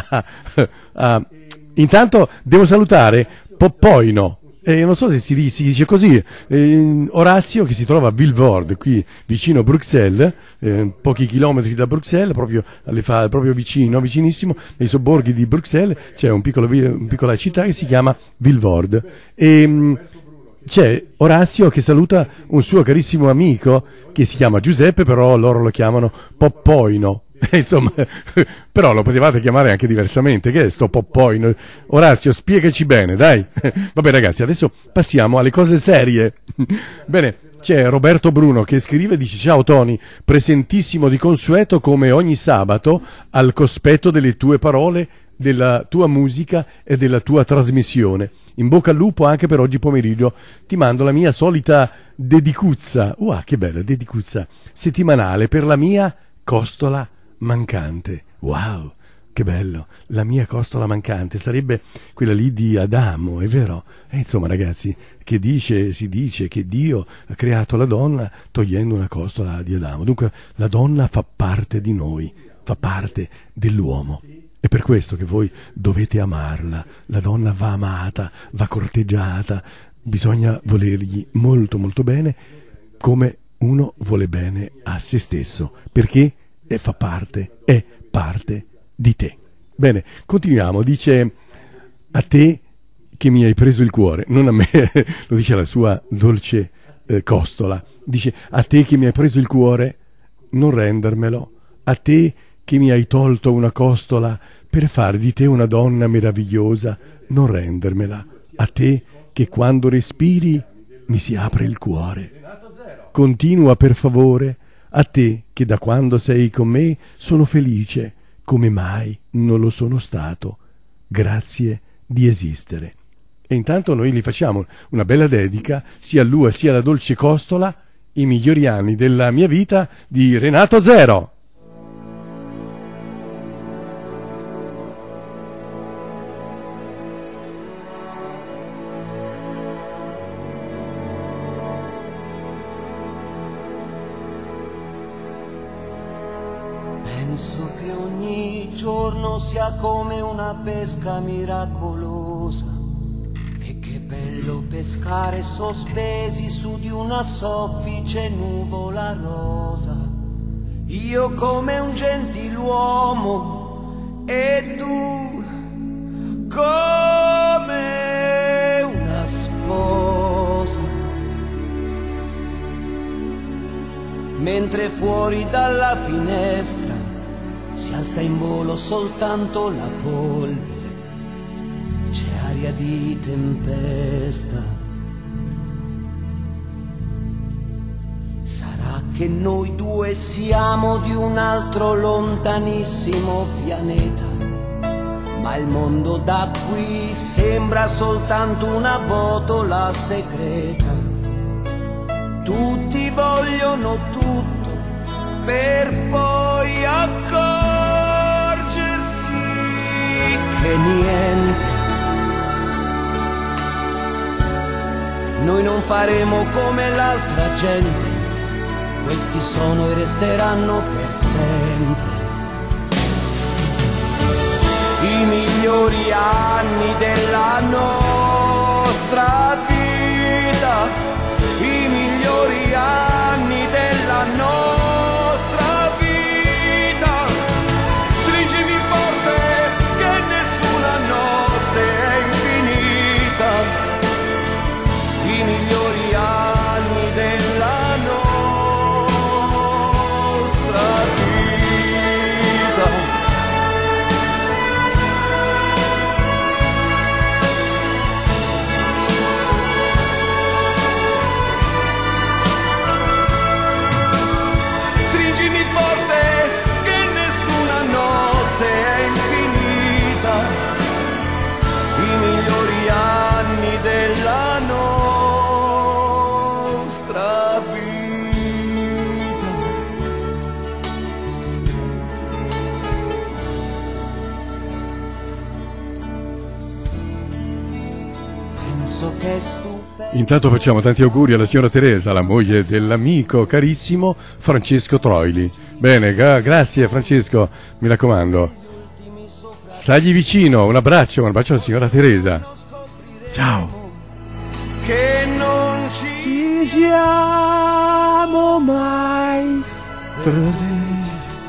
Speaker 2: a... Intanto devo salutare Poppoino. Non so se si dice così, Orazio, che si trova a Vilvoorde, qui vicino a Bruxelles, pochi chilometri da Bruxelles, proprio vicinissimo, nei sobborghi di Bruxelles c'è una piccola città che si chiama Vilvoorde. E c'è Orazio che saluta un suo carissimo amico che si chiama Giuseppe, però loro lo chiamano Poppoino. Insomma, però lo potevate chiamare anche diversamente. Che è sto Poppoino? Orazio, spiegaci bene, dai. Vabbè ragazzi, adesso passiamo alle cose serie. Bene, c'è Roberto Bruno che scrive e dice: ciao Tony, presentissimo di consueto come ogni sabato al cospetto delle tue parole, della tua musica e della tua trasmissione. In bocca al lupo anche per oggi pomeriggio. Ti mando la mia solita dedicuzza, che bella dedicuzza settimanale per la mia costola mancante. Wow, che bello, la mia costola mancante sarebbe quella lì di Adamo, è vero? Insomma ragazzi, si dice che Dio ha creato la donna togliendo una costola di Adamo. Dunque la donna fa parte di noi, fa parte dell'uomo. È per questo che voi dovete amarla. La donna va amata, va corteggiata, bisogna volergli molto molto bene, come uno vuole bene a se stesso, perché è parte di te. Bene, continuiamo. Dice: a te che mi hai preso il cuore, non a me, lo dice la sua dolce costola. Dice: a te che mi hai preso il cuore, non rendermelo. A te che mi hai tolto una costola per far di te una donna meravigliosa, non rendermela. A te che quando respiri mi si apre il cuore. Continua per favore. A te che da quando sei con me sono felice, come mai non lo sono stato. Grazie di esistere. E intanto noi gli facciamo una bella dedica sia a lui sia alla dolce costola, i migliori anni della mia vita di Renato Zero.
Speaker 1: Penso che ogni giorno sia come una pesca miracolosa. E che bello pescare sospesi su di una soffice nuvola rosa. Io come un gentiluomo e tu come una sposa. Mentre fuori dalla finestra si alza in volo soltanto la polvere, c'è aria di tempesta. Sarà che noi due siamo di un altro lontanissimo pianeta, ma il mondo da qui sembra soltanto una botola segreta. Tutti vogliono tutto per poi accorgersi che niente. Noi non faremo come l'altra gente, questi sono e resteranno per sempre i migliori anni della nostra vita, i migliori anni della nostra vita. Stringimi forte che nessuna notte è infinita, i migliori anni della nostra vita. Stringimi forte che nessuna notte è infinita, i migliori anni della nostra vita. Penso che è stupendo.
Speaker 2: Intanto facciamo tanti auguri alla signora Teresa, la moglie dell'amico carissimo Francesco Troili. Bene, grazie Francesco, mi raccomando. Stagli vicino, un abbraccio alla signora Teresa. Ciao.
Speaker 1: Che non ci siamo mai traditi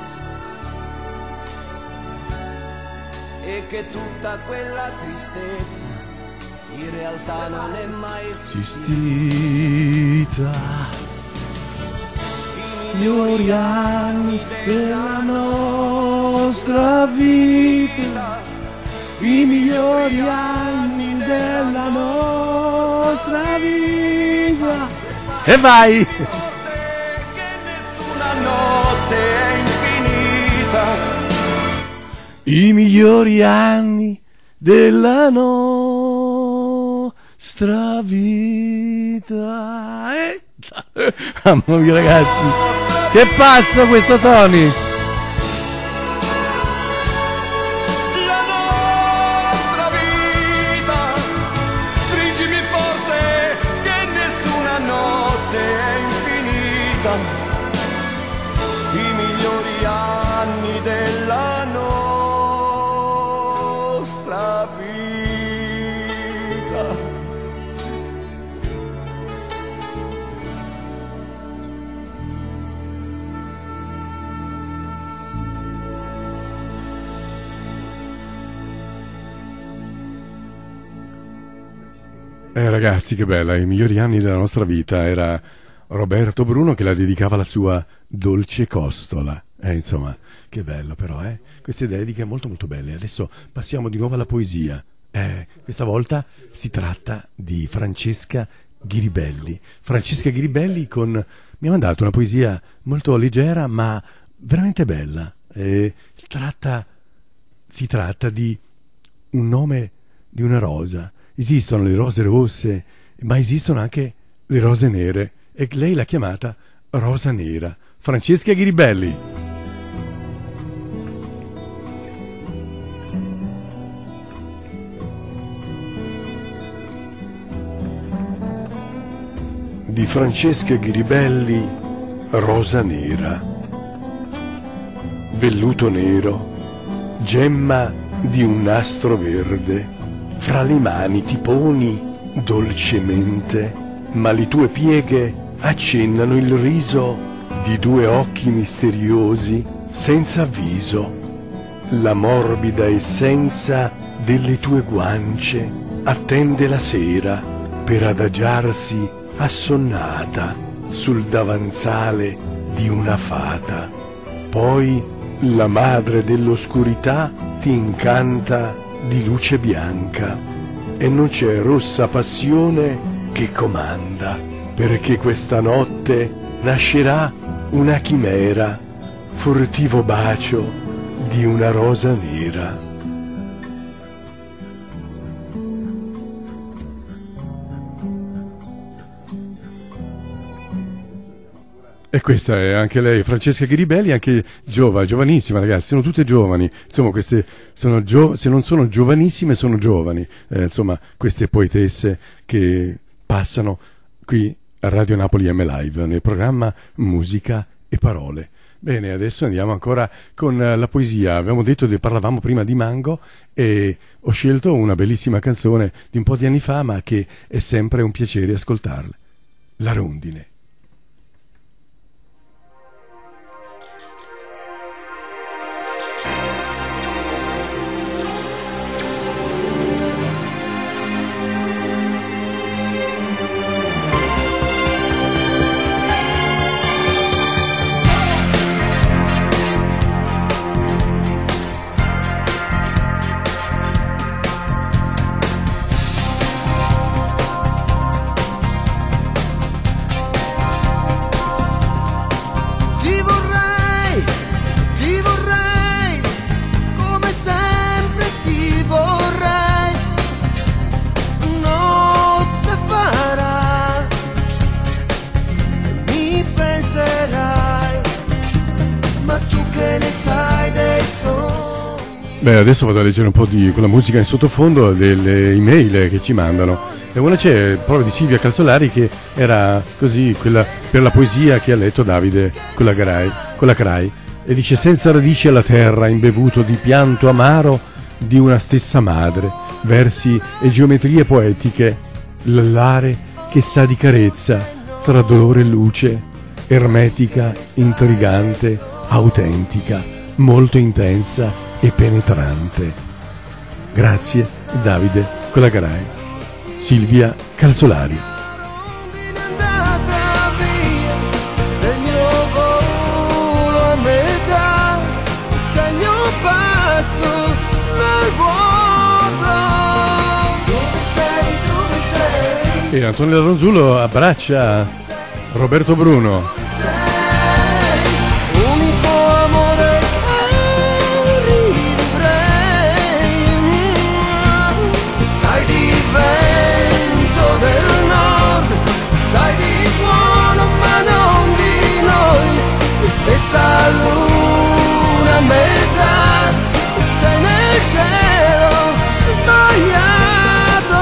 Speaker 1: e che tutta quella tristezza in realtà non è mai esistita. I migliori anni della nostra vita, i migliori anni della nostra vita.
Speaker 2: E vai!
Speaker 1: Che nessuna notte è infinita,
Speaker 2: I migliori anni della nostra vita. Mamma mia ragazzi, che pazzo questo Tony!
Speaker 1: la nostra vita. Stringimi forte che nessuna notte è infinita, i migliori anni della nostra vita.
Speaker 2: Ragazzi, che bella, i migliori anni della nostra vita. Era Roberto Bruno che la dedicava alla sua dolce costola. Insomma, che bello però, queste dediche molto molto belle. Adesso passiamo di nuovo alla poesia. Questa volta si tratta di Francesca Ghiribelli. Francesca Ghiribelli mi ha mandato una poesia molto leggera ma veramente bella. Si tratta di un nome di una rosa. Esistono le rose rosse, ma esistono anche le rose nere, e lei l'ha chiamata Rosa Nera. Francesca Ghiribelli.
Speaker 5: Di Francesca Ghiribelli, Rosa Nera. velluto nero, gemma di un nastro verde, fra le mani ti poni dolcemente, ma le tue pieghe accennano il riso di due occhi misteriosi senza avviso. La morbida essenza delle tue guance attende la sera per adagiarsi assonnata sul davanzale di una fata. Poi la madre dell'oscurità ti incanta di luce bianca e non c'è rossa passione che comanda, perché questa notte nascerà una chimera, furtivo bacio di una rosa nera.
Speaker 2: E questa è anche lei, Francesca Ghiribelli, anche giovanissima, ragazzi, sono tutte giovani, insomma queste sono se non sono giovanissime sono giovani, insomma queste poetesse che passano qui a Radio Napoli M Live nel programma Musica e Parole. Bene, adesso andiamo ancora con la poesia. Abbiamo detto che parlavamo prima di Mango e ho scelto una bellissima canzone di un po' di anni fa, ma che è sempre un piacere ascoltarla. La rondine. Beh, adesso vado a leggere un po' di quella musica in sottofondo delle email che ci mandano. E una c'è proprio di Silvia Calzolari che era così, quella per la poesia che ha letto Davide con la CRAI. E dice: senza radici alla terra, imbevuto di pianto amaro di una stessa madre, versi e geometrie poetiche, l'allare che sa di carezza, tra dolore e luce, ermetica, intrigante, autentica, molto intensa e penetrante. Grazie Davide con la CRAI. Silvia Calzolari. E Antonella Ronzullo abbraccia Roberto Bruno.
Speaker 1: Stessa luna metà, sei nel cielo sbagliato.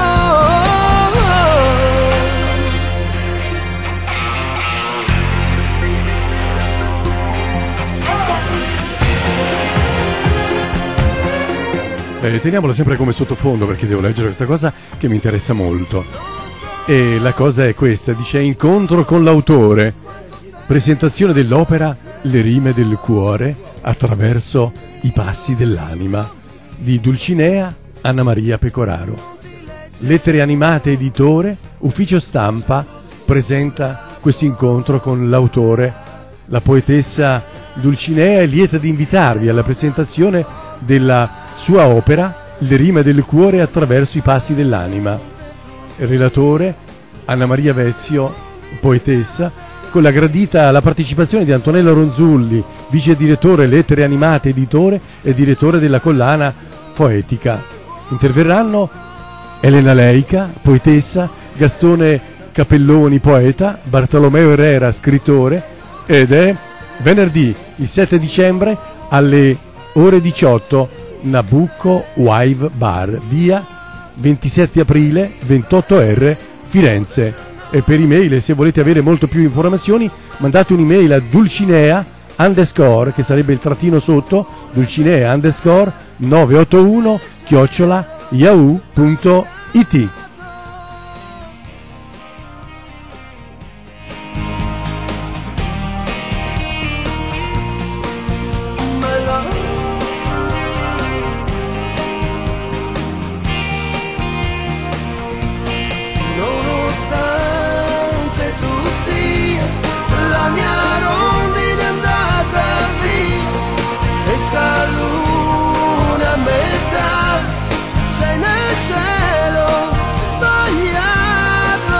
Speaker 2: Teniamola sempre come sottofondo perché devo leggere questa cosa che mi interessa molto. E la cosa è questa, dice: incontro con l'autore, presentazione dell'opera Le rime del cuore attraverso i passi dell'anima di Dulcinea Anna Maria Pecoraro. Lettere Animate Editore, ufficio stampa, presenta questo incontro con l'autore. La poetessa Dulcinea è lieta di invitarvi alla presentazione della sua opera Le rime del cuore attraverso i passi dell'anima. Il relatore Anna Maria Vezio, poetessa, con la gradita la partecipazione di Antonella Ronzulli, vice direttore Lettere Animate Editore e direttore della collana Poetica. Interverranno Elena Leica, poetessa, Gastone Capelloni, poeta, Bartolomeo Herrera, scrittore, ed è venerdì il 7 dicembre alle ore 18 Nabucco Wave Bar, via 27 aprile 28R, Firenze. E per email, se volete avere molto più informazioni, mandate un'email a Dulcinea _ che sarebbe il trattino sotto, Dulcinea _ 981 @yahoo.it.
Speaker 1: Nonostante tu sia la mia rondine andata via, stessa luna a metà, sei nel cielo sbagliato.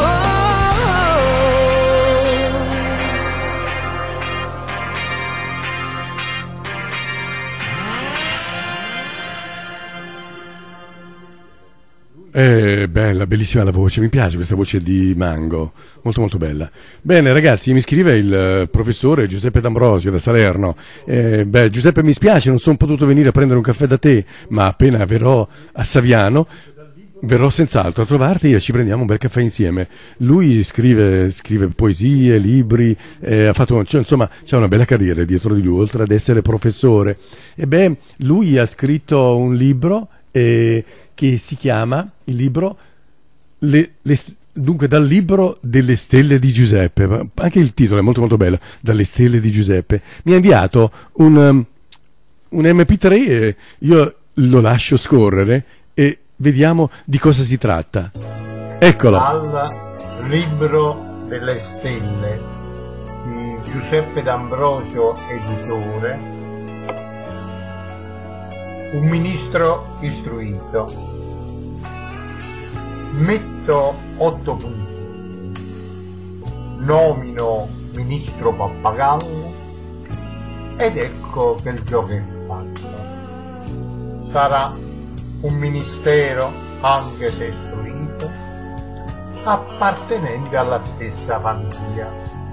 Speaker 2: Bella, bellissima la voce, mi piace questa voce di Mango, molto molto bella. Bene ragazzi, mi scrive il professore Giuseppe D'Ambrosio da Salerno. Giuseppe, mi spiace, non sono potuto venire a prendere un caffè da te, ma appena verrò a Saviano verrò senz'altro a trovarti e ci prendiamo un bel caffè insieme. Lui scrive poesie, libri, ha fatto, insomma, c'ha una bella carriera dietro di lui, oltre ad essere professore. Lui ha scritto un libro che si chiama, il libro, dunque dal libro delle stelle di Giuseppe, anche il titolo è molto molto bello, dalle stelle di Giuseppe. Mi ha inviato un MP3 e io lo lascio scorrere e vediamo di cosa si tratta. Eccolo.
Speaker 11: Al libro delle stelle di Giuseppe D'Ambrosio, editore. Un ministro istruito. Metto 8 punti. Nomino ministro pappagallo ed ecco che il gioco è fatto. Sarà un ministero, anche se istruito, appartenente alla stessa famiglia.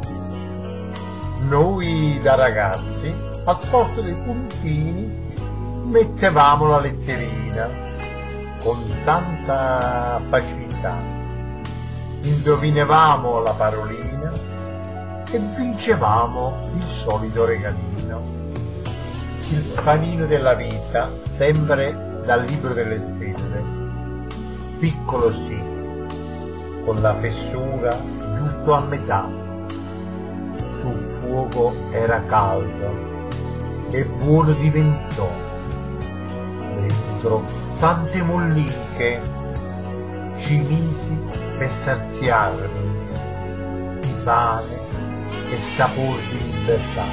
Speaker 11: Noi da ragazzi, al posto dei puntini, mettevamo la letterina con tanta facilità, indovinavamo la parolina e vincevamo il solito regalino, il panino della vita, sempre dal libro delle stelle, piccolo sì, con la fessura giusto a metà, sul fuoco era caldo e buono diventò. Dentro tante molliche ci misi per saziarmi di pane e sapore di libertà.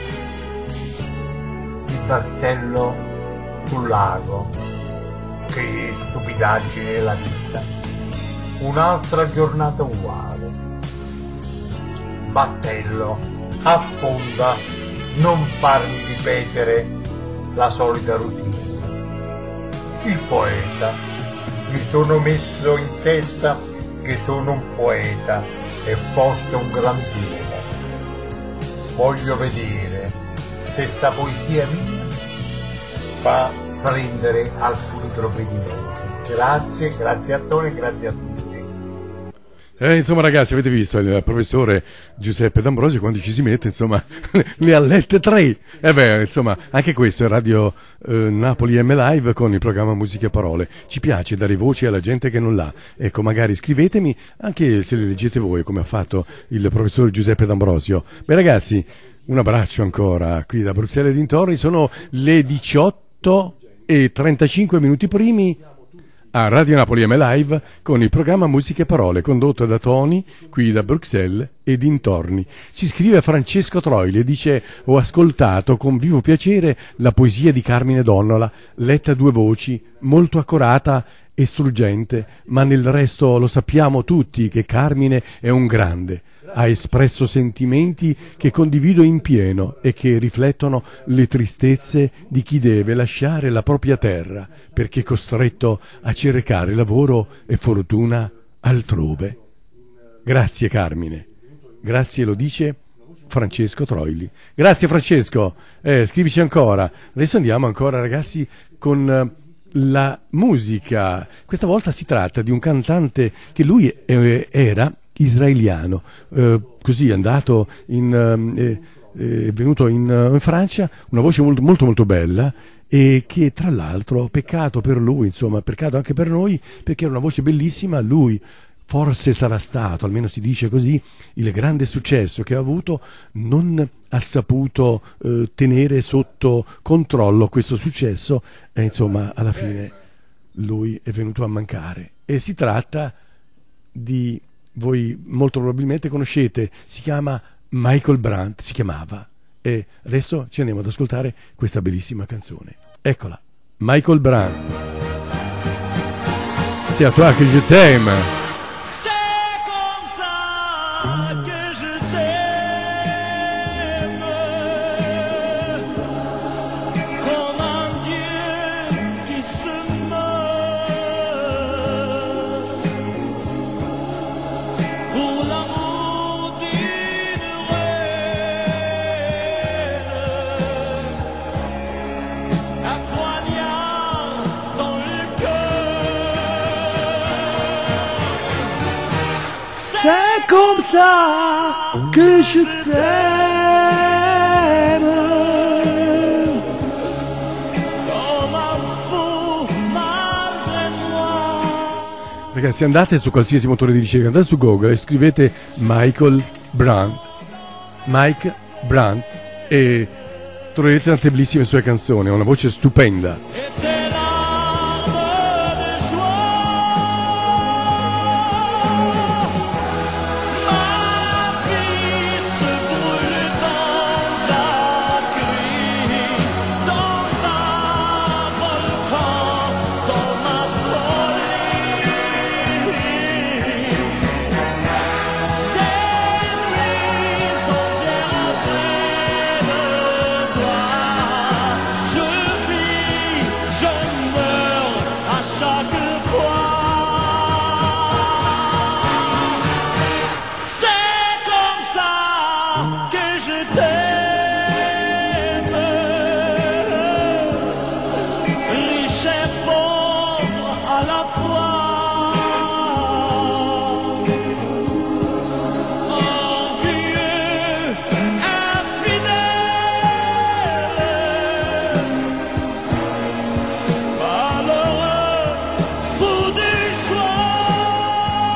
Speaker 11: Il battello sul lago, che stupidaggine la vita, un'altra giornata uguale. Battello, affonda, non farmi ripetere la solita routine. Il poeta, mi sono messo in testa che sono un poeta e forse un gran pieno. Voglio vedere se sta poesia mia fa prendere alcuni provvedimenti. Grazie a Tone, grazie a tutti.
Speaker 2: Insomma ragazzi, avete visto il professore Giuseppe D'Ambrosio quando ci si mette, insomma, le ha lette 3. Insomma, anche questo è Radio Napoli M Live con il programma Musiche e Parole. Ci piace dare voce alla gente che non l'ha. Ecco, magari scrivetemi, anche se le leggete voi, come ha fatto il professore Giuseppe D'Ambrosio. Ragazzi, un abbraccio ancora qui da Bruxelles e dintorni. Sono le 18:35 primi a Radio Napoli M Live con il programma Musiche e Parole condotto da Tony qui da Bruxelles e dintorni. Ci scrive Francesco Troili e dice: ho ascoltato con vivo piacere la poesia di Carmine Donnola, letta a 2 voci, molto accurata e struggente, ma nel resto lo sappiamo tutti che Carmine è un grande. Ha espresso sentimenti che condivido in pieno e che riflettono le tristezze di chi deve lasciare la propria terra perché costretto a cercare lavoro e fortuna altrove. Grazie Carmine, grazie, lo dice Francesco Troili. Grazie Francesco, scrivici ancora. Adesso andiamo ancora ragazzi con la musica. Questa volta si tratta di un cantante che lui era israeliano, così è andato in è venuto in Francia, una voce molto molto bella, e che tra l'altro, peccato per lui, insomma, peccato anche per noi, perché era una voce bellissima. Lui forse sarà stato, almeno si dice così, il grande successo che ha avuto, non ha saputo tenere sotto controllo questo successo, e insomma alla fine lui è venuto a mancare. E si tratta di, voi molto probabilmente conoscete, si chiama Michael Brandt, si chiamava, e adesso ci andiamo ad ascoltare questa bellissima canzone. Eccola, Michael Brandt. C'est à toi que je t'aime.
Speaker 9: C'est comme ça que je t'aime, comme un Dieu qui se meurt pour l'amour d'une reine, un poignard dans le
Speaker 6: C'est comme ça que je t'aime,
Speaker 9: comme un fou malgré moi.
Speaker 2: Ragazzi, andate su qualsiasi motore di ricerca, andate su Google e scrivete Michael Brandt, Mike Brandt, e troverete tante bellissime sue canzoni. Ha una voce stupenda.
Speaker 9: Et tes larmes de joie, ma vie se brûle dans un cri, dans un volcan, dans ma folie. Des nuits entières après de toi, je vis, je meurs à chaque fois. C'est comme ça que je t'aime, riche et pauvre à la fois, orgueilleux, infidèle, malheureux, fou du choix.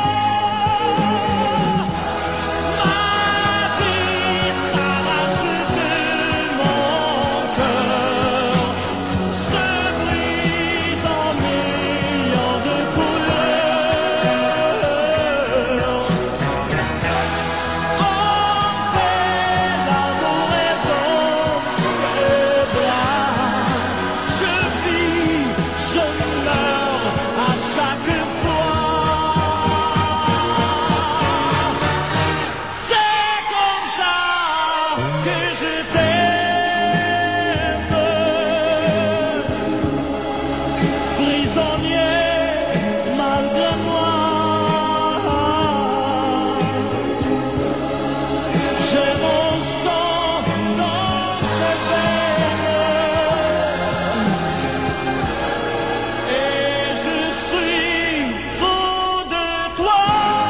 Speaker 9: Ma vie s'arrache de mon cœur, se brise en millions de couleurs. On fait l'amour et tombe les bras. Je vis, je meurs à chaque fois. C'est comme ça que je t'aime, prisonnier malgré moi. J'ai mon sang dans tes veines et je suis fou de toi.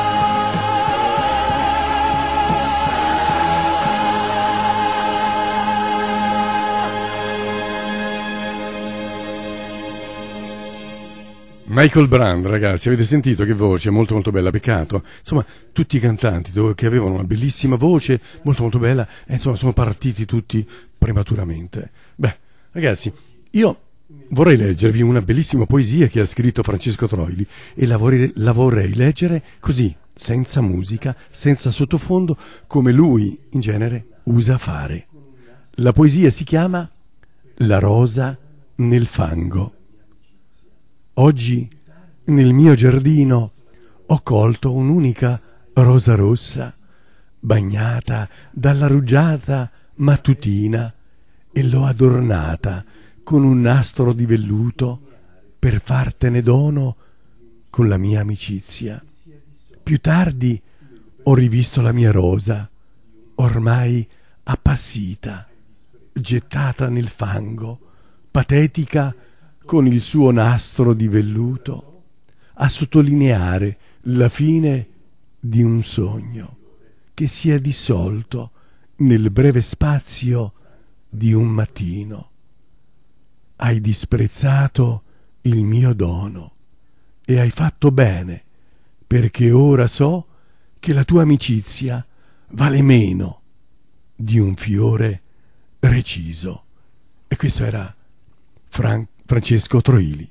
Speaker 2: Michael Brandt, ragazzi, avete sentito che voce? Molto molto bella, peccato. Insomma, tutti i cantanti che avevano una bellissima voce, molto molto bella, e insomma sono partiti tutti prematuramente. Beh, ragazzi, io vorrei leggervi una bellissima poesia che ha scritto Francesco Troili, e la vorrei leggere così, senza musica, senza sottofondo, come lui in genere usa fare. La poesia si chiama La rosa nel fango. Oggi nel mio giardino ho colto un'unica rosa rossa, bagnata dalla rugiada mattutina, e l'ho adornata con un nastro di velluto per fartene dono con la mia amicizia. Più tardi ho rivisto la mia rosa, ormai appassita, gettata nel fango, patetica con il suo nastro di velluto, a sottolineare la fine di un sogno che si è dissolto
Speaker 5: nel breve spazio di un mattino. Hai disprezzato il mio dono e hai fatto bene, perché ora so che la tua amicizia vale meno di un fiore reciso. E questo era Francesco Troili.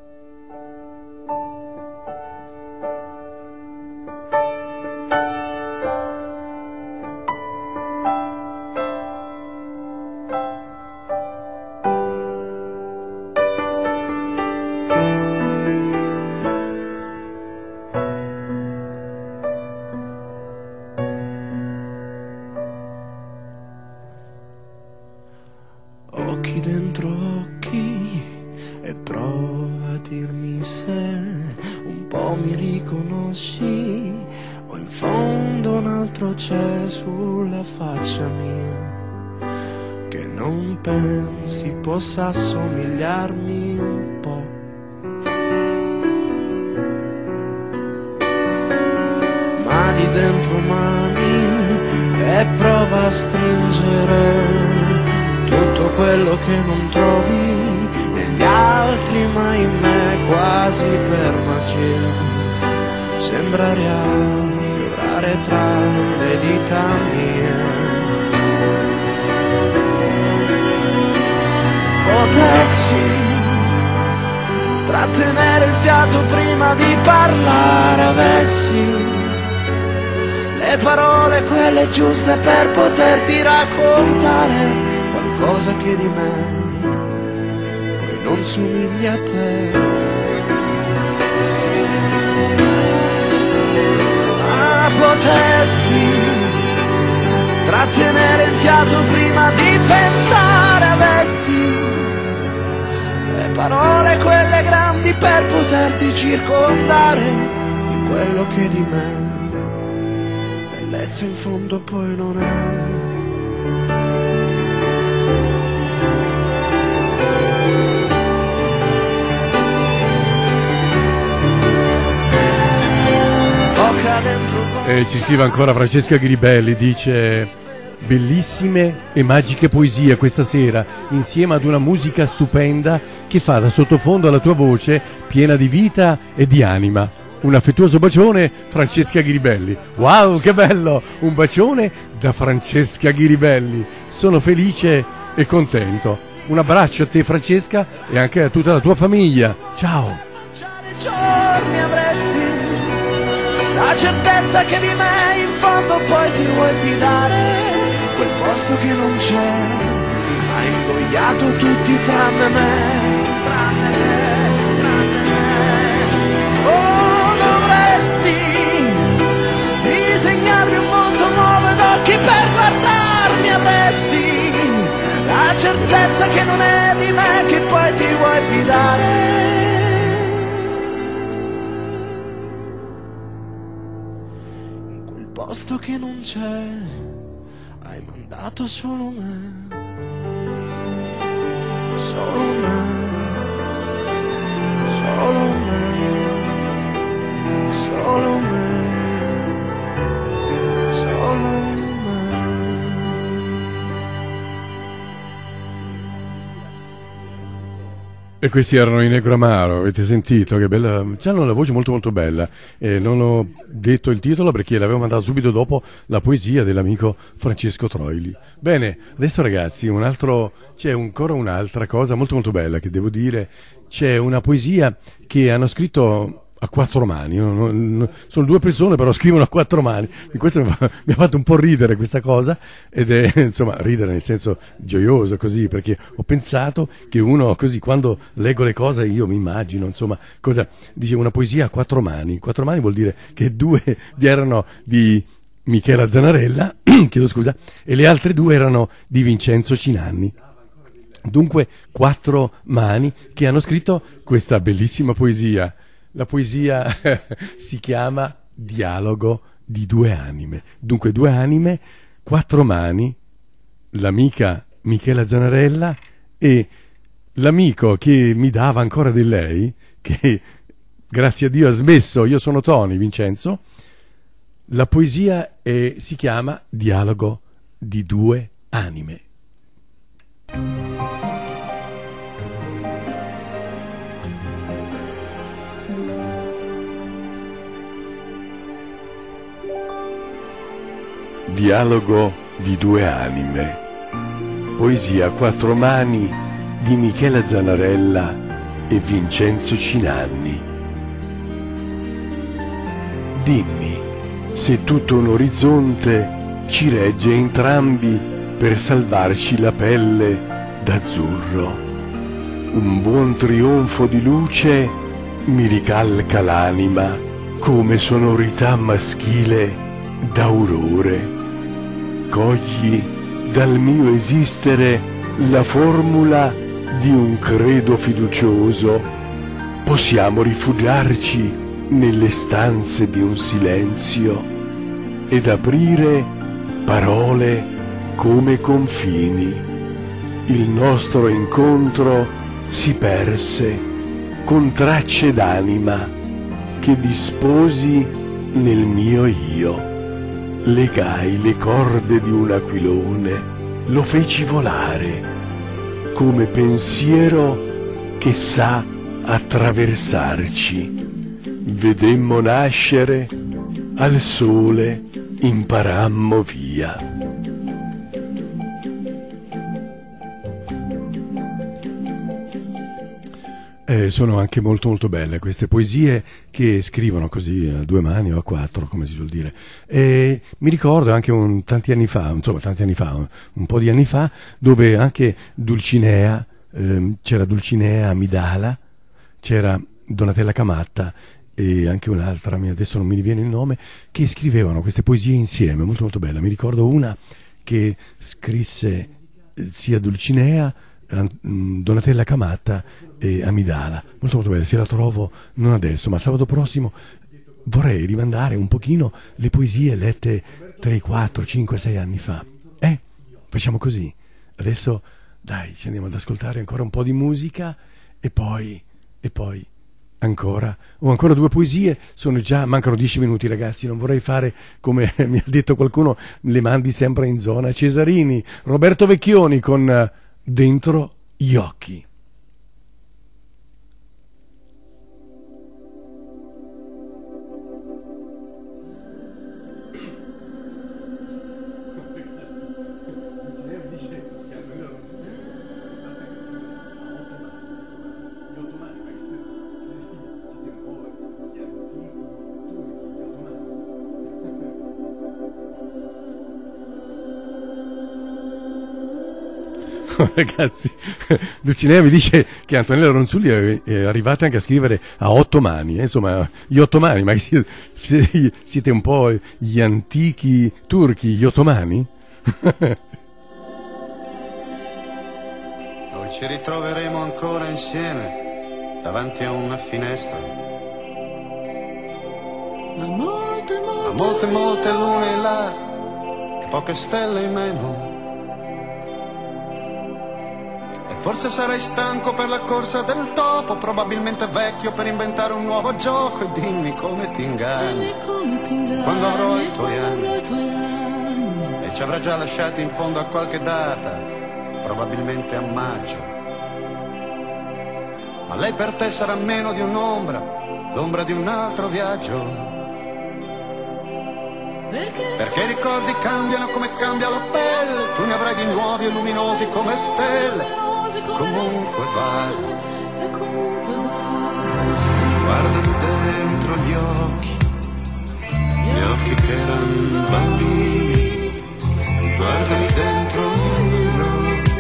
Speaker 12: Occhi dentro occhi e prova a dirmi se un po' mi riconosci o in fondo un altro c'è sulla faccia mia che non pensi possa assomigliarmi un po'. Mani dentro mani e prova a stringere tutto quello che non trovi negli altri, ma in me quasi per magia sembra riaffiorare tra le dita mie. Potessi trattenere il fiato prima di parlare, avessi le parole quelle giuste per poterti raccontare qualcosa che di me poi non somiglia a te. Ma potessi trattenere il fiato prima di pensare, avessi le parole quelle grandi per poterti circondare di quello che di me bellezza in fondo poi non è.
Speaker 5: Ci scrive ancora Francesca Gribelli, dice: bellissime e magiche poesie questa sera, insieme ad una musica stupenda che fa da sottofondo alla tua voce piena di vita e di anima. Un affettuoso bacione, Francesca Gribelli. Wow, che bello! Un bacione da Francesca Gribelli. Sono felice e contento. Un abbraccio a te, Francesca, e anche a tutta la tua famiglia. Ciao!
Speaker 12: Giorni avresti la certezza che di me in fondo poi ti vuoi fidare, quel posto che non c'è ha ingoiato tutti tranne me, tranne me, tranne me. Oh, dovresti disegnarmi un mondo nuovo ed occhi per guardarmi, avresti la certezza che non è di me che poi ti vuoi fidare. Posto che non c'è, hai mandato solo me, solo me, solo me, solo me, solo me.
Speaker 5: E questi erano i Negro Amaro, avete sentito che bella, hanno una voce molto molto bella. Non ho detto il titolo perché l'avevo mandato subito dopo la poesia dell'amico Francesco Troili. Bene, adesso ragazzi c'è ancora un'altra cosa molto molto bella che devo dire. C'è una poesia che hanno scritto a quattro mani, sono due persone però scrivono a quattro mani, e questo mi ha fatto un po' ridere questa cosa, ed è insomma ridere nel senso gioioso così, perché ho pensato che uno così quando leggo le cose io mi immagino insomma cosa dice una poesia a quattro mani vuol dire che due erano di Michela Zanarella chiedo scusa, e le altre due erano di Vincenzo Cinanni. Dunque quattro mani che hanno scritto questa bellissima poesia. La poesia si chiama Dialogo di due anime. Dunque due anime, quattro mani, l'amica Michela Zanarella e l'amico che mi dava ancora di lei, che grazie a Dio ha smesso, io sono Tony, Vincenzo. La poesia si chiama Dialogo
Speaker 2: di due anime.
Speaker 5: Dialogo di due anime. Poesia a quattro mani di Michela Zanarella e Vincenzo Cinanni. Dimmi se tutto un orizzonte ci regge entrambi per salvarci la pelle d'azzurro. Un buon trionfo di luce mi ricalca l'anima come sonorità maschile d'aurore. Cogli dal mio esistere la formula di un credo fiducioso. Possiamo rifugiarci nelle stanze di un silenzio ed aprire parole come confini. Il nostro incontro si perse con tracce d'anima che disposi nel mio io. Legai le corde di un aquilone, lo feci volare, come pensiero che sa attraversarci. Vedemmo nascere, al sole imparammo via.
Speaker 2: Sono anche molto molto belle queste poesie che scrivono così a due mani o a quattro, come si suol dire. Mi ricordo anche tanti anni fa, un po' di anni fa, dove anche Dulcinea, c'era Dulcinea Amidala, c'era Donatella Camatta e anche un'altra, adesso non mi viene il nome, che scrivevano queste poesie insieme, molto molto bella. Mi ricordo una che scrisse sia Dulcinea, Donatella Camatta e Amidala, molto molto bella. Se la trovo, non adesso, ma sabato prossimo, vorrei rimandare un pochino le poesie lette 3, 4, 5, 6 anni fa. Facciamo così. Adesso dai, ci andiamo ad ascoltare ancora un po' di musica e poi ancora due poesie. Mancano 10 minuti, ragazzi. Non vorrei fare come mi ha detto qualcuno, le mandi sempre in zona Cesarini. Roberto Vecchioni con Dentro gli occhi. Ragazzi, Dulcinea mi dice che Antonella Ronzulli è arrivata anche a scrivere a 8 mani, insomma, gli ottomani, ma siete un po' gli antichi turchi, gli ottomani?
Speaker 13: Noi ci ritroveremo ancora insieme davanti a una finestra.
Speaker 8: Ma
Speaker 13: molte lune là, e poche stelle in meno. Forse sarai stanco per la corsa del topo, probabilmente vecchio per inventare un nuovo gioco. E dimmi come ti inganni quando avrò i tuoi anni. E ci avrà già lasciati in fondo a qualche data, probabilmente a maggio. Ma lei per te sarà meno di un'ombra, l'ombra di un altro viaggio. Perché i ricordi cambiano come cambia la pelle, tu ne avrai di nuovi e luminosi come stelle. Comunque vada, guardami dentro gli occhi che erano bambini, guardami dentro gli occhi.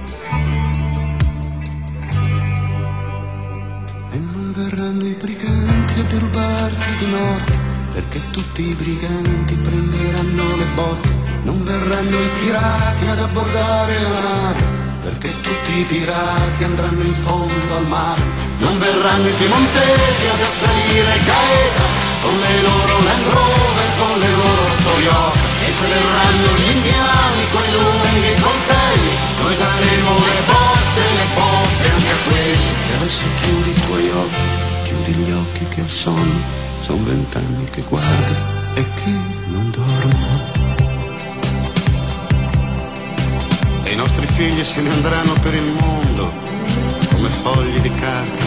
Speaker 13: E non verranno i briganti a derubarti di notte, perché tutti i briganti prenderanno le botte. Non verranno i pirati ad abbordare la nave, perché tutti i pirati andranno in fondo al mare. Non verranno i piemontesi ad assalire Gaeta con le loro Land Rover, con le loro Toyota. E se verranno gli indiani con i lunghi coltelli, noi daremo le botte anche a quelli. E adesso chiudi i tuoi occhi, chiudi gli occhi che ho sonno. Son 20 anni che guardo e che non dormo. figli se ne andranno per il mondo come fogli di carta.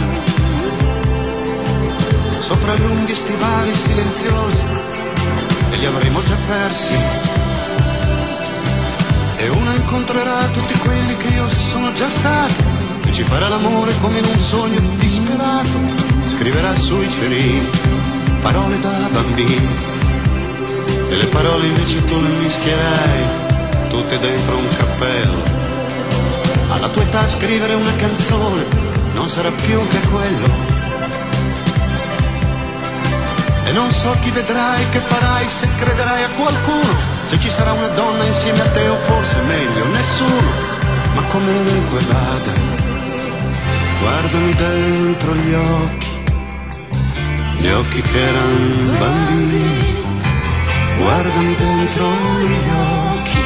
Speaker 13: Sopra lunghi stivali silenziosi e li avremo già persi. E una incontrerà tutti quelli che io sono già stato e ci farà l'amore come in un sogno disperato. Scriverà sui cerini parole da bambini e le parole invece tu le mischierai tutte dentro un cappello. Alla tua età scrivere una canzone non sarà più che quello. E non so chi vedrai, che farai, se crederai a qualcuno, se ci sarà una donna insieme a te o forse meglio nessuno. Ma comunque vada, guardami dentro gli occhi che erano bambini, guardami dentro gli occhi.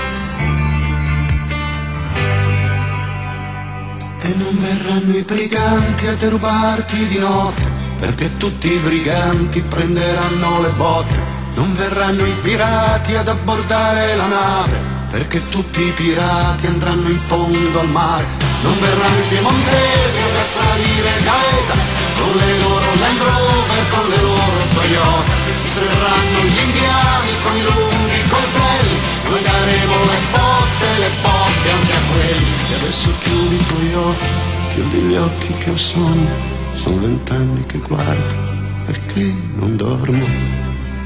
Speaker 13: E non verranno i briganti a derubarti di notte, perché tutti i briganti prenderanno le botte. Non verranno i pirati ad abbordare la nave, perché tutti i pirati andranno in fondo al mare. Non verranno i piemontesi ad assalire Gaeta, con le loro Land Rover, con le loro Toyota. Se verranno gli indiani con i lunghi coltelli, noi daremo le botte anche a quelli. E adesso chiudi i tuoi occhi, chiudi gli occhi che ho sonno. Sono 20 anni che guardo, perché non dormo?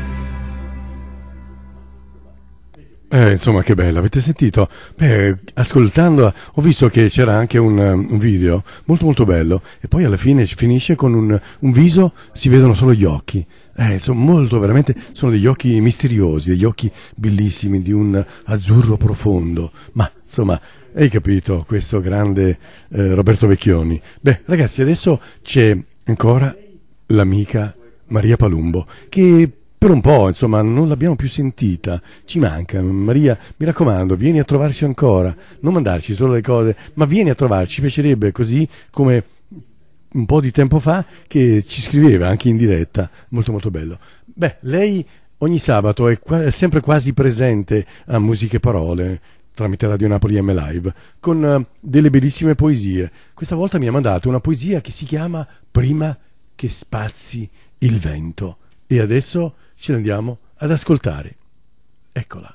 Speaker 2: Insomma, che bella, avete sentito? Ascoltando ho visto che c'era anche un video molto molto bello e poi alla fine finisce con un viso, si vedono solo gli occhi. Insomma, molto veramente, sono degli occhi misteriosi, degli occhi bellissimi, di un azzurro profondo, ma insomma, hai capito, questo grande Roberto Vecchioni. Ragazzi, adesso c'è ancora l'amica Maria Palumbo, che per un po', insomma, non l'abbiamo più sentita, ci manca. Maria, mi raccomando, vieni a trovarci ancora, non mandarci solo le cose, ma vieni a trovarci, ci piacerebbe, così come un po' di tempo fa che ci scriveva anche in diretta, molto molto bello. Lei ogni sabato è sempre quasi presente a Musiche e Parole, tramite Radio Napoli M Live, con delle bellissime poesie. Questa volta mi ha mandato una poesia che si chiama Prima che spazzi il vento, e adesso ce l'andiamo ad ascoltare. Eccola.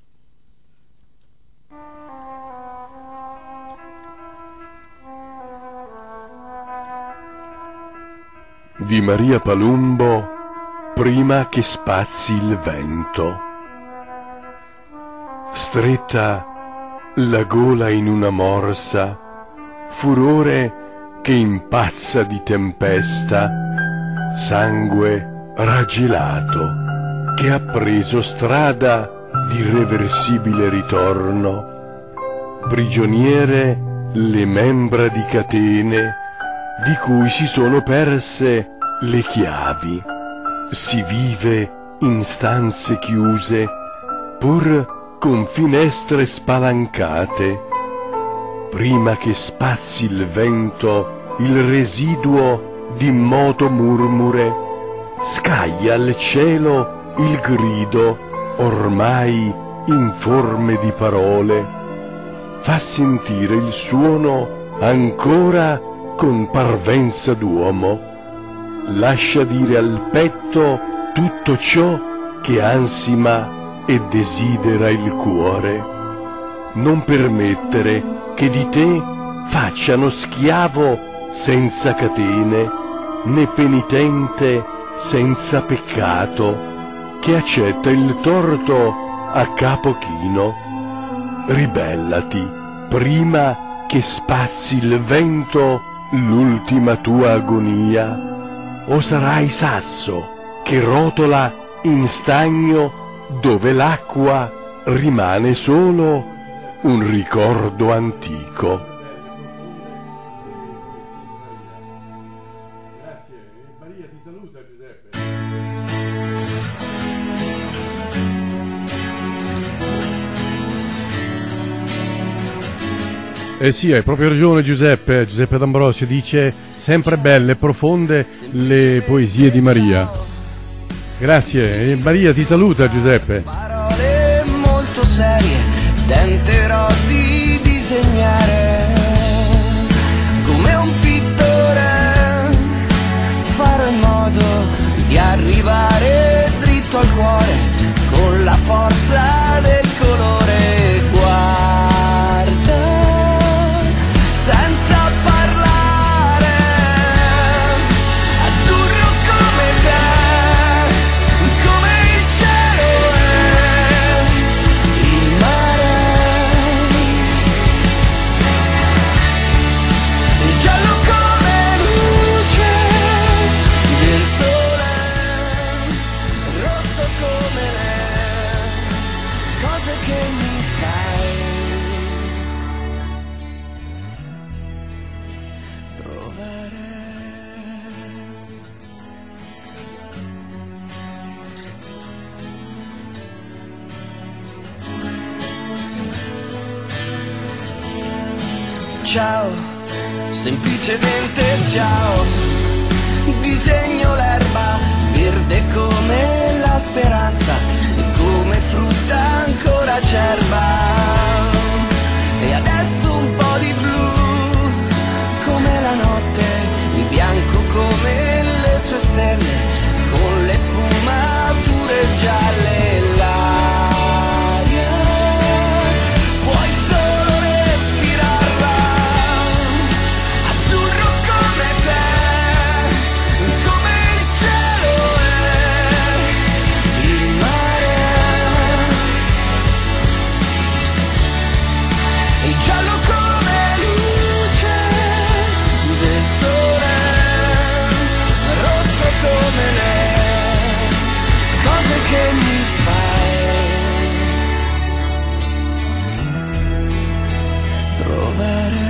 Speaker 2: Di Maria Palumbo, Prima che spazzi il vento. Stretta la gola in una morsa, furore che impazza di tempesta, sangue raggelato che ha preso strada d'irreversibile ritorno, prigioniere le membra di catene di cui si sono perse le chiavi. Si vive in stanze chiuse, pur con finestre spalancate. Prima che spazzi il vento il residuo d'immoto murmure, scaglia al cielo il grido ormai informe di parole, fa sentire il suono ancora con parvenza d'uomo, lascia dire al petto tutto ciò che ansima e desidera il cuore. Non permettere che di te facciano schiavo senza catene, né penitente senza peccato, che accetta il torto a capo chino. Ribellati prima che spazzi il vento l'ultima tua agonia, o sarai sasso che rotola in stagno dove l'acqua rimane solo un ricordo antico. Maria ti saluta, Giuseppe. Sì, hai proprio ragione Giuseppe D'Ambrosio dice sempre belle e profonde le poesie di Maria. Grazie, e Maria ti saluta Giuseppe.
Speaker 12: Parole molto serie, tenterò di disegnare come un pittore, farò in modo di arrivare dritto al cuore con la forza del colore. Guarda senza parlare, azzurro come te, come il cielo è il mare, e giallo come luce del sole, rosso come le cose che mi fai. Ciao, semplicemente ciao, disegno l'erba verde come la speranza e come frutta ancora acerba, e adesso un po' di blu come la notte, di bianco come le sue stelle, con le sfumature gialle. L'aria puoi solo respirarla, azzurro come te, come il cielo è il mare, e giallo come luce del sole, rosso come le cose che mi fai provare.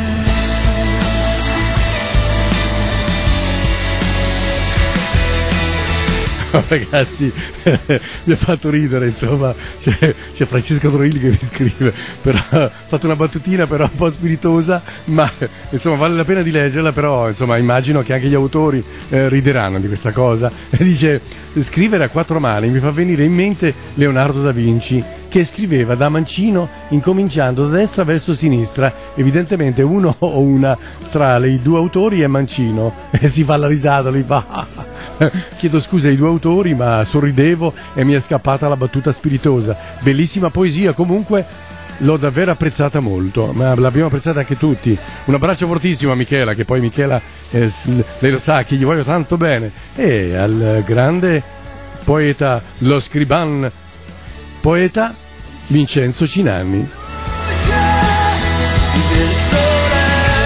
Speaker 2: Oh, ragazzi, mi ha fatto ridere, insomma, c'è Francesco Troili che mi scrive, però ha fatto una battutina però un po' spiritosa, ma insomma vale la pena di leggerla, però insomma immagino che anche gli autori rideranno di questa cosa. E dice: scrivere a quattro mani mi fa venire in mente Leonardo da Vinci, che scriveva da mancino incominciando da destra verso sinistra. Evidentemente uno o una tra i due autori è mancino, e si fa la risata, lui fa chiedo scusa ai due autori, ma sorridevo e mi è scappata la battuta spiritosa. Bellissima poesia, comunque l'ho davvero apprezzata molto, ma l'abbiamo apprezzata anche tutti. Un abbraccio fortissimo a Michela, che poi Michela lei lo sa che gli voglio tanto bene, e al grande poeta, lo scriban poeta Vincenzo Cinanni.
Speaker 12: Del sole,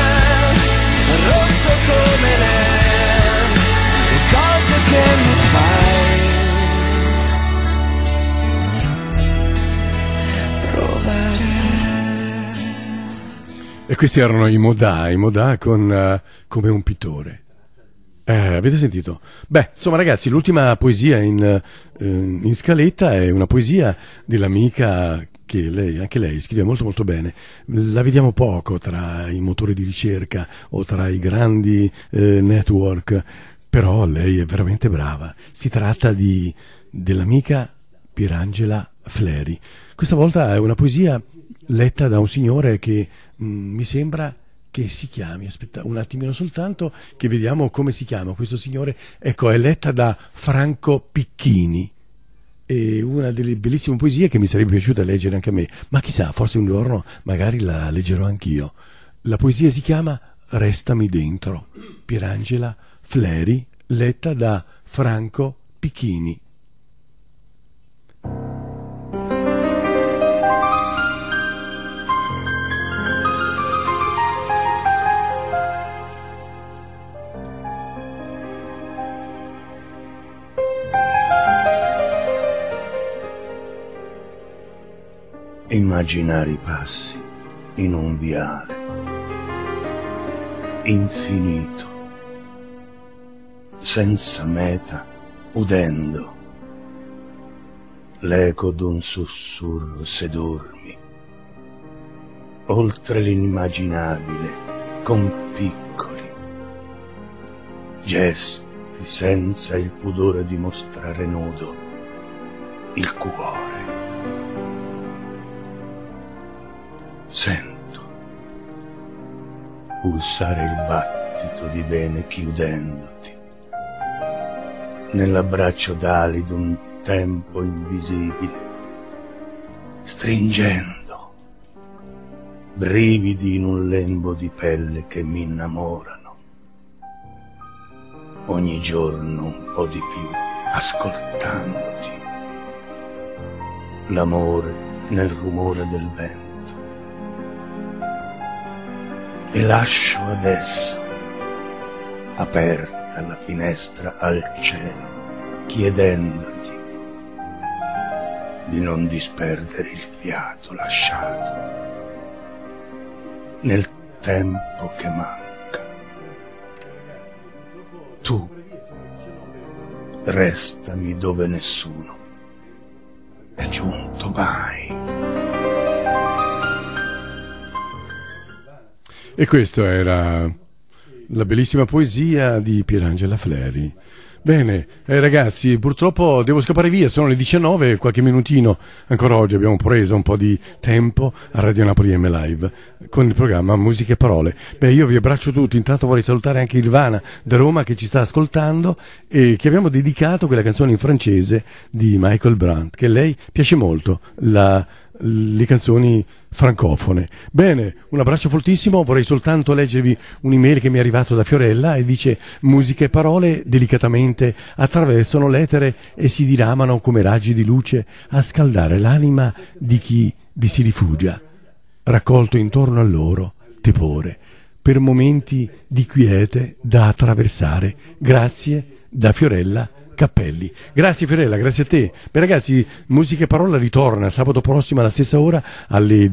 Speaker 12: rosso come le cose che mi fai provare.
Speaker 2: E questi erano i Modà con Come un pittore. Avete sentito? Beh, insomma ragazzi, l'ultima poesia in scaletta è una poesia dell'amica che anche lei scrive molto molto bene. La vediamo poco tra i motori di ricerca o tra i grandi network, però lei è veramente brava. Si tratta dell'amica Pierangela Fleri. Questa volta è una poesia letta da un signore che mi sembra che si chiami, aspetta un attimino soltanto che vediamo come si chiama questo signore. Ecco, è letta da Franco Picchini, è una delle bellissime poesie che mi sarebbe piaciuta leggere anche a me, ma chissà, forse un giorno magari la leggerò anch'io. La poesia si chiama Restami dentro, Pierangela Fleri, letta da Franco Picchini.
Speaker 14: Immaginare i passi in un viale infinito, senza meta, udendo l'eco d'un sussurro sedurmi, oltre l'inimmaginabile, con piccoli gesti, senza il pudore di mostrare nudo il cuore. Sento pulsare il battito di vene chiudendoti nell'abbraccio d'ali d'un tempo invisibile, stringendo brividi in un lembo di pelle che mi innamorano. Ogni giorno un po' di più, ascoltandoti, l'amore nel rumore del vento. E lascio adesso aperta la finestra al cielo, chiedendoti di non disperdere il fiato lasciato nel tempo che manca. Tu restami dove nessuno è giunto mai.
Speaker 2: E questa era la bellissima poesia di Pierangela Fleri. Bene, ragazzi, purtroppo devo scappare via, sono le 19, qualche minutino, ancora oggi abbiamo preso un po' di tempo a Radio Napoli M Live con il programma Musiche e Parole. Beh, io vi abbraccio tutti, intanto vorrei salutare anche Ilvana da Roma che ci sta ascoltando e che abbiamo dedicato quella canzone in francese di Michael Brandt, che a lei piace molto, le canzoni francofone. Bene, un abbraccio fortissimo, vorrei soltanto leggervi un'email che mi è arrivata da Fiorella e dice: musiche e parole delicatamente attraversano l'etere e si diramano come raggi di luce a scaldare l'anima di chi vi si rifugia, raccolto intorno a loro tepore per momenti di quiete da attraversare. Grazie da Fiorella Cappelli. Grazie Fiorella, grazie a te. Beh ragazzi, Musiche e Parola ritorna sabato prossimo alla stessa ora alle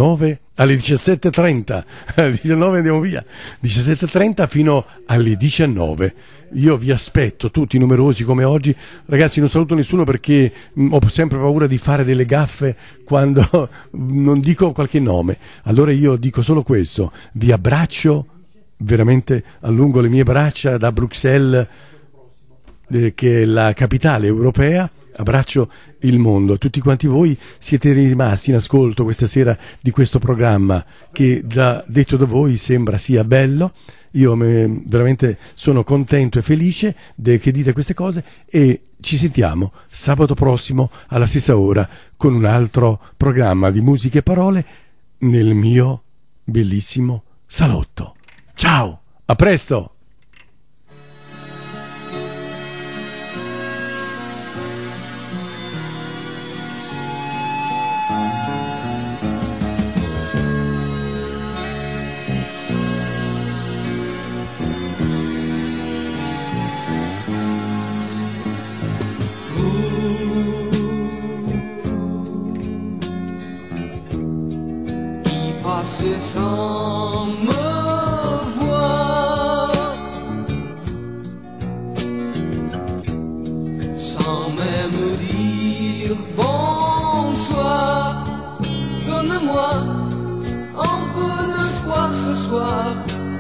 Speaker 2: 17:30. Alle 19 andiamo via. 17:30 fino alle 19. Io vi aspetto tutti numerosi come oggi. Ragazzi, non saluto nessuno perché ho sempre paura di fare delle gaffe quando non dico qualche nome. Allora io dico solo questo. Vi abbraccio veramente allungo le mie braccia da Bruxelles, che è la capitale europea. Abbraccio il mondo. Tutti quanti voi siete rimasti in ascolto questa sera di questo programma che detto da voi sembra sia bello. Io veramente sono contento e felice che dite queste cose e ci sentiamo sabato prossimo alla stessa ora con un altro programma di Musiche e Parole nel mio bellissimo salotto. Ciao, a presto!
Speaker 12: Passer sans me voir, sans même dire bonsoir. Donne-moi un peu d'espoir ce soir.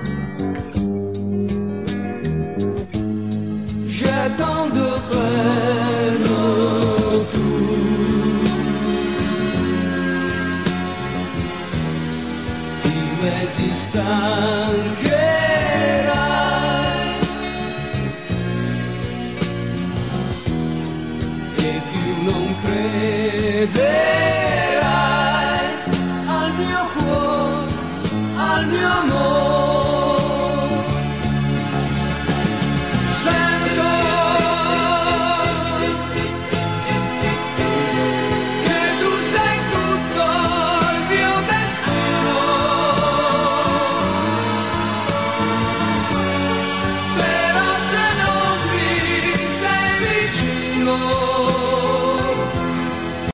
Speaker 12: J'ai tant de peine autour, ti stancherai e più non crederai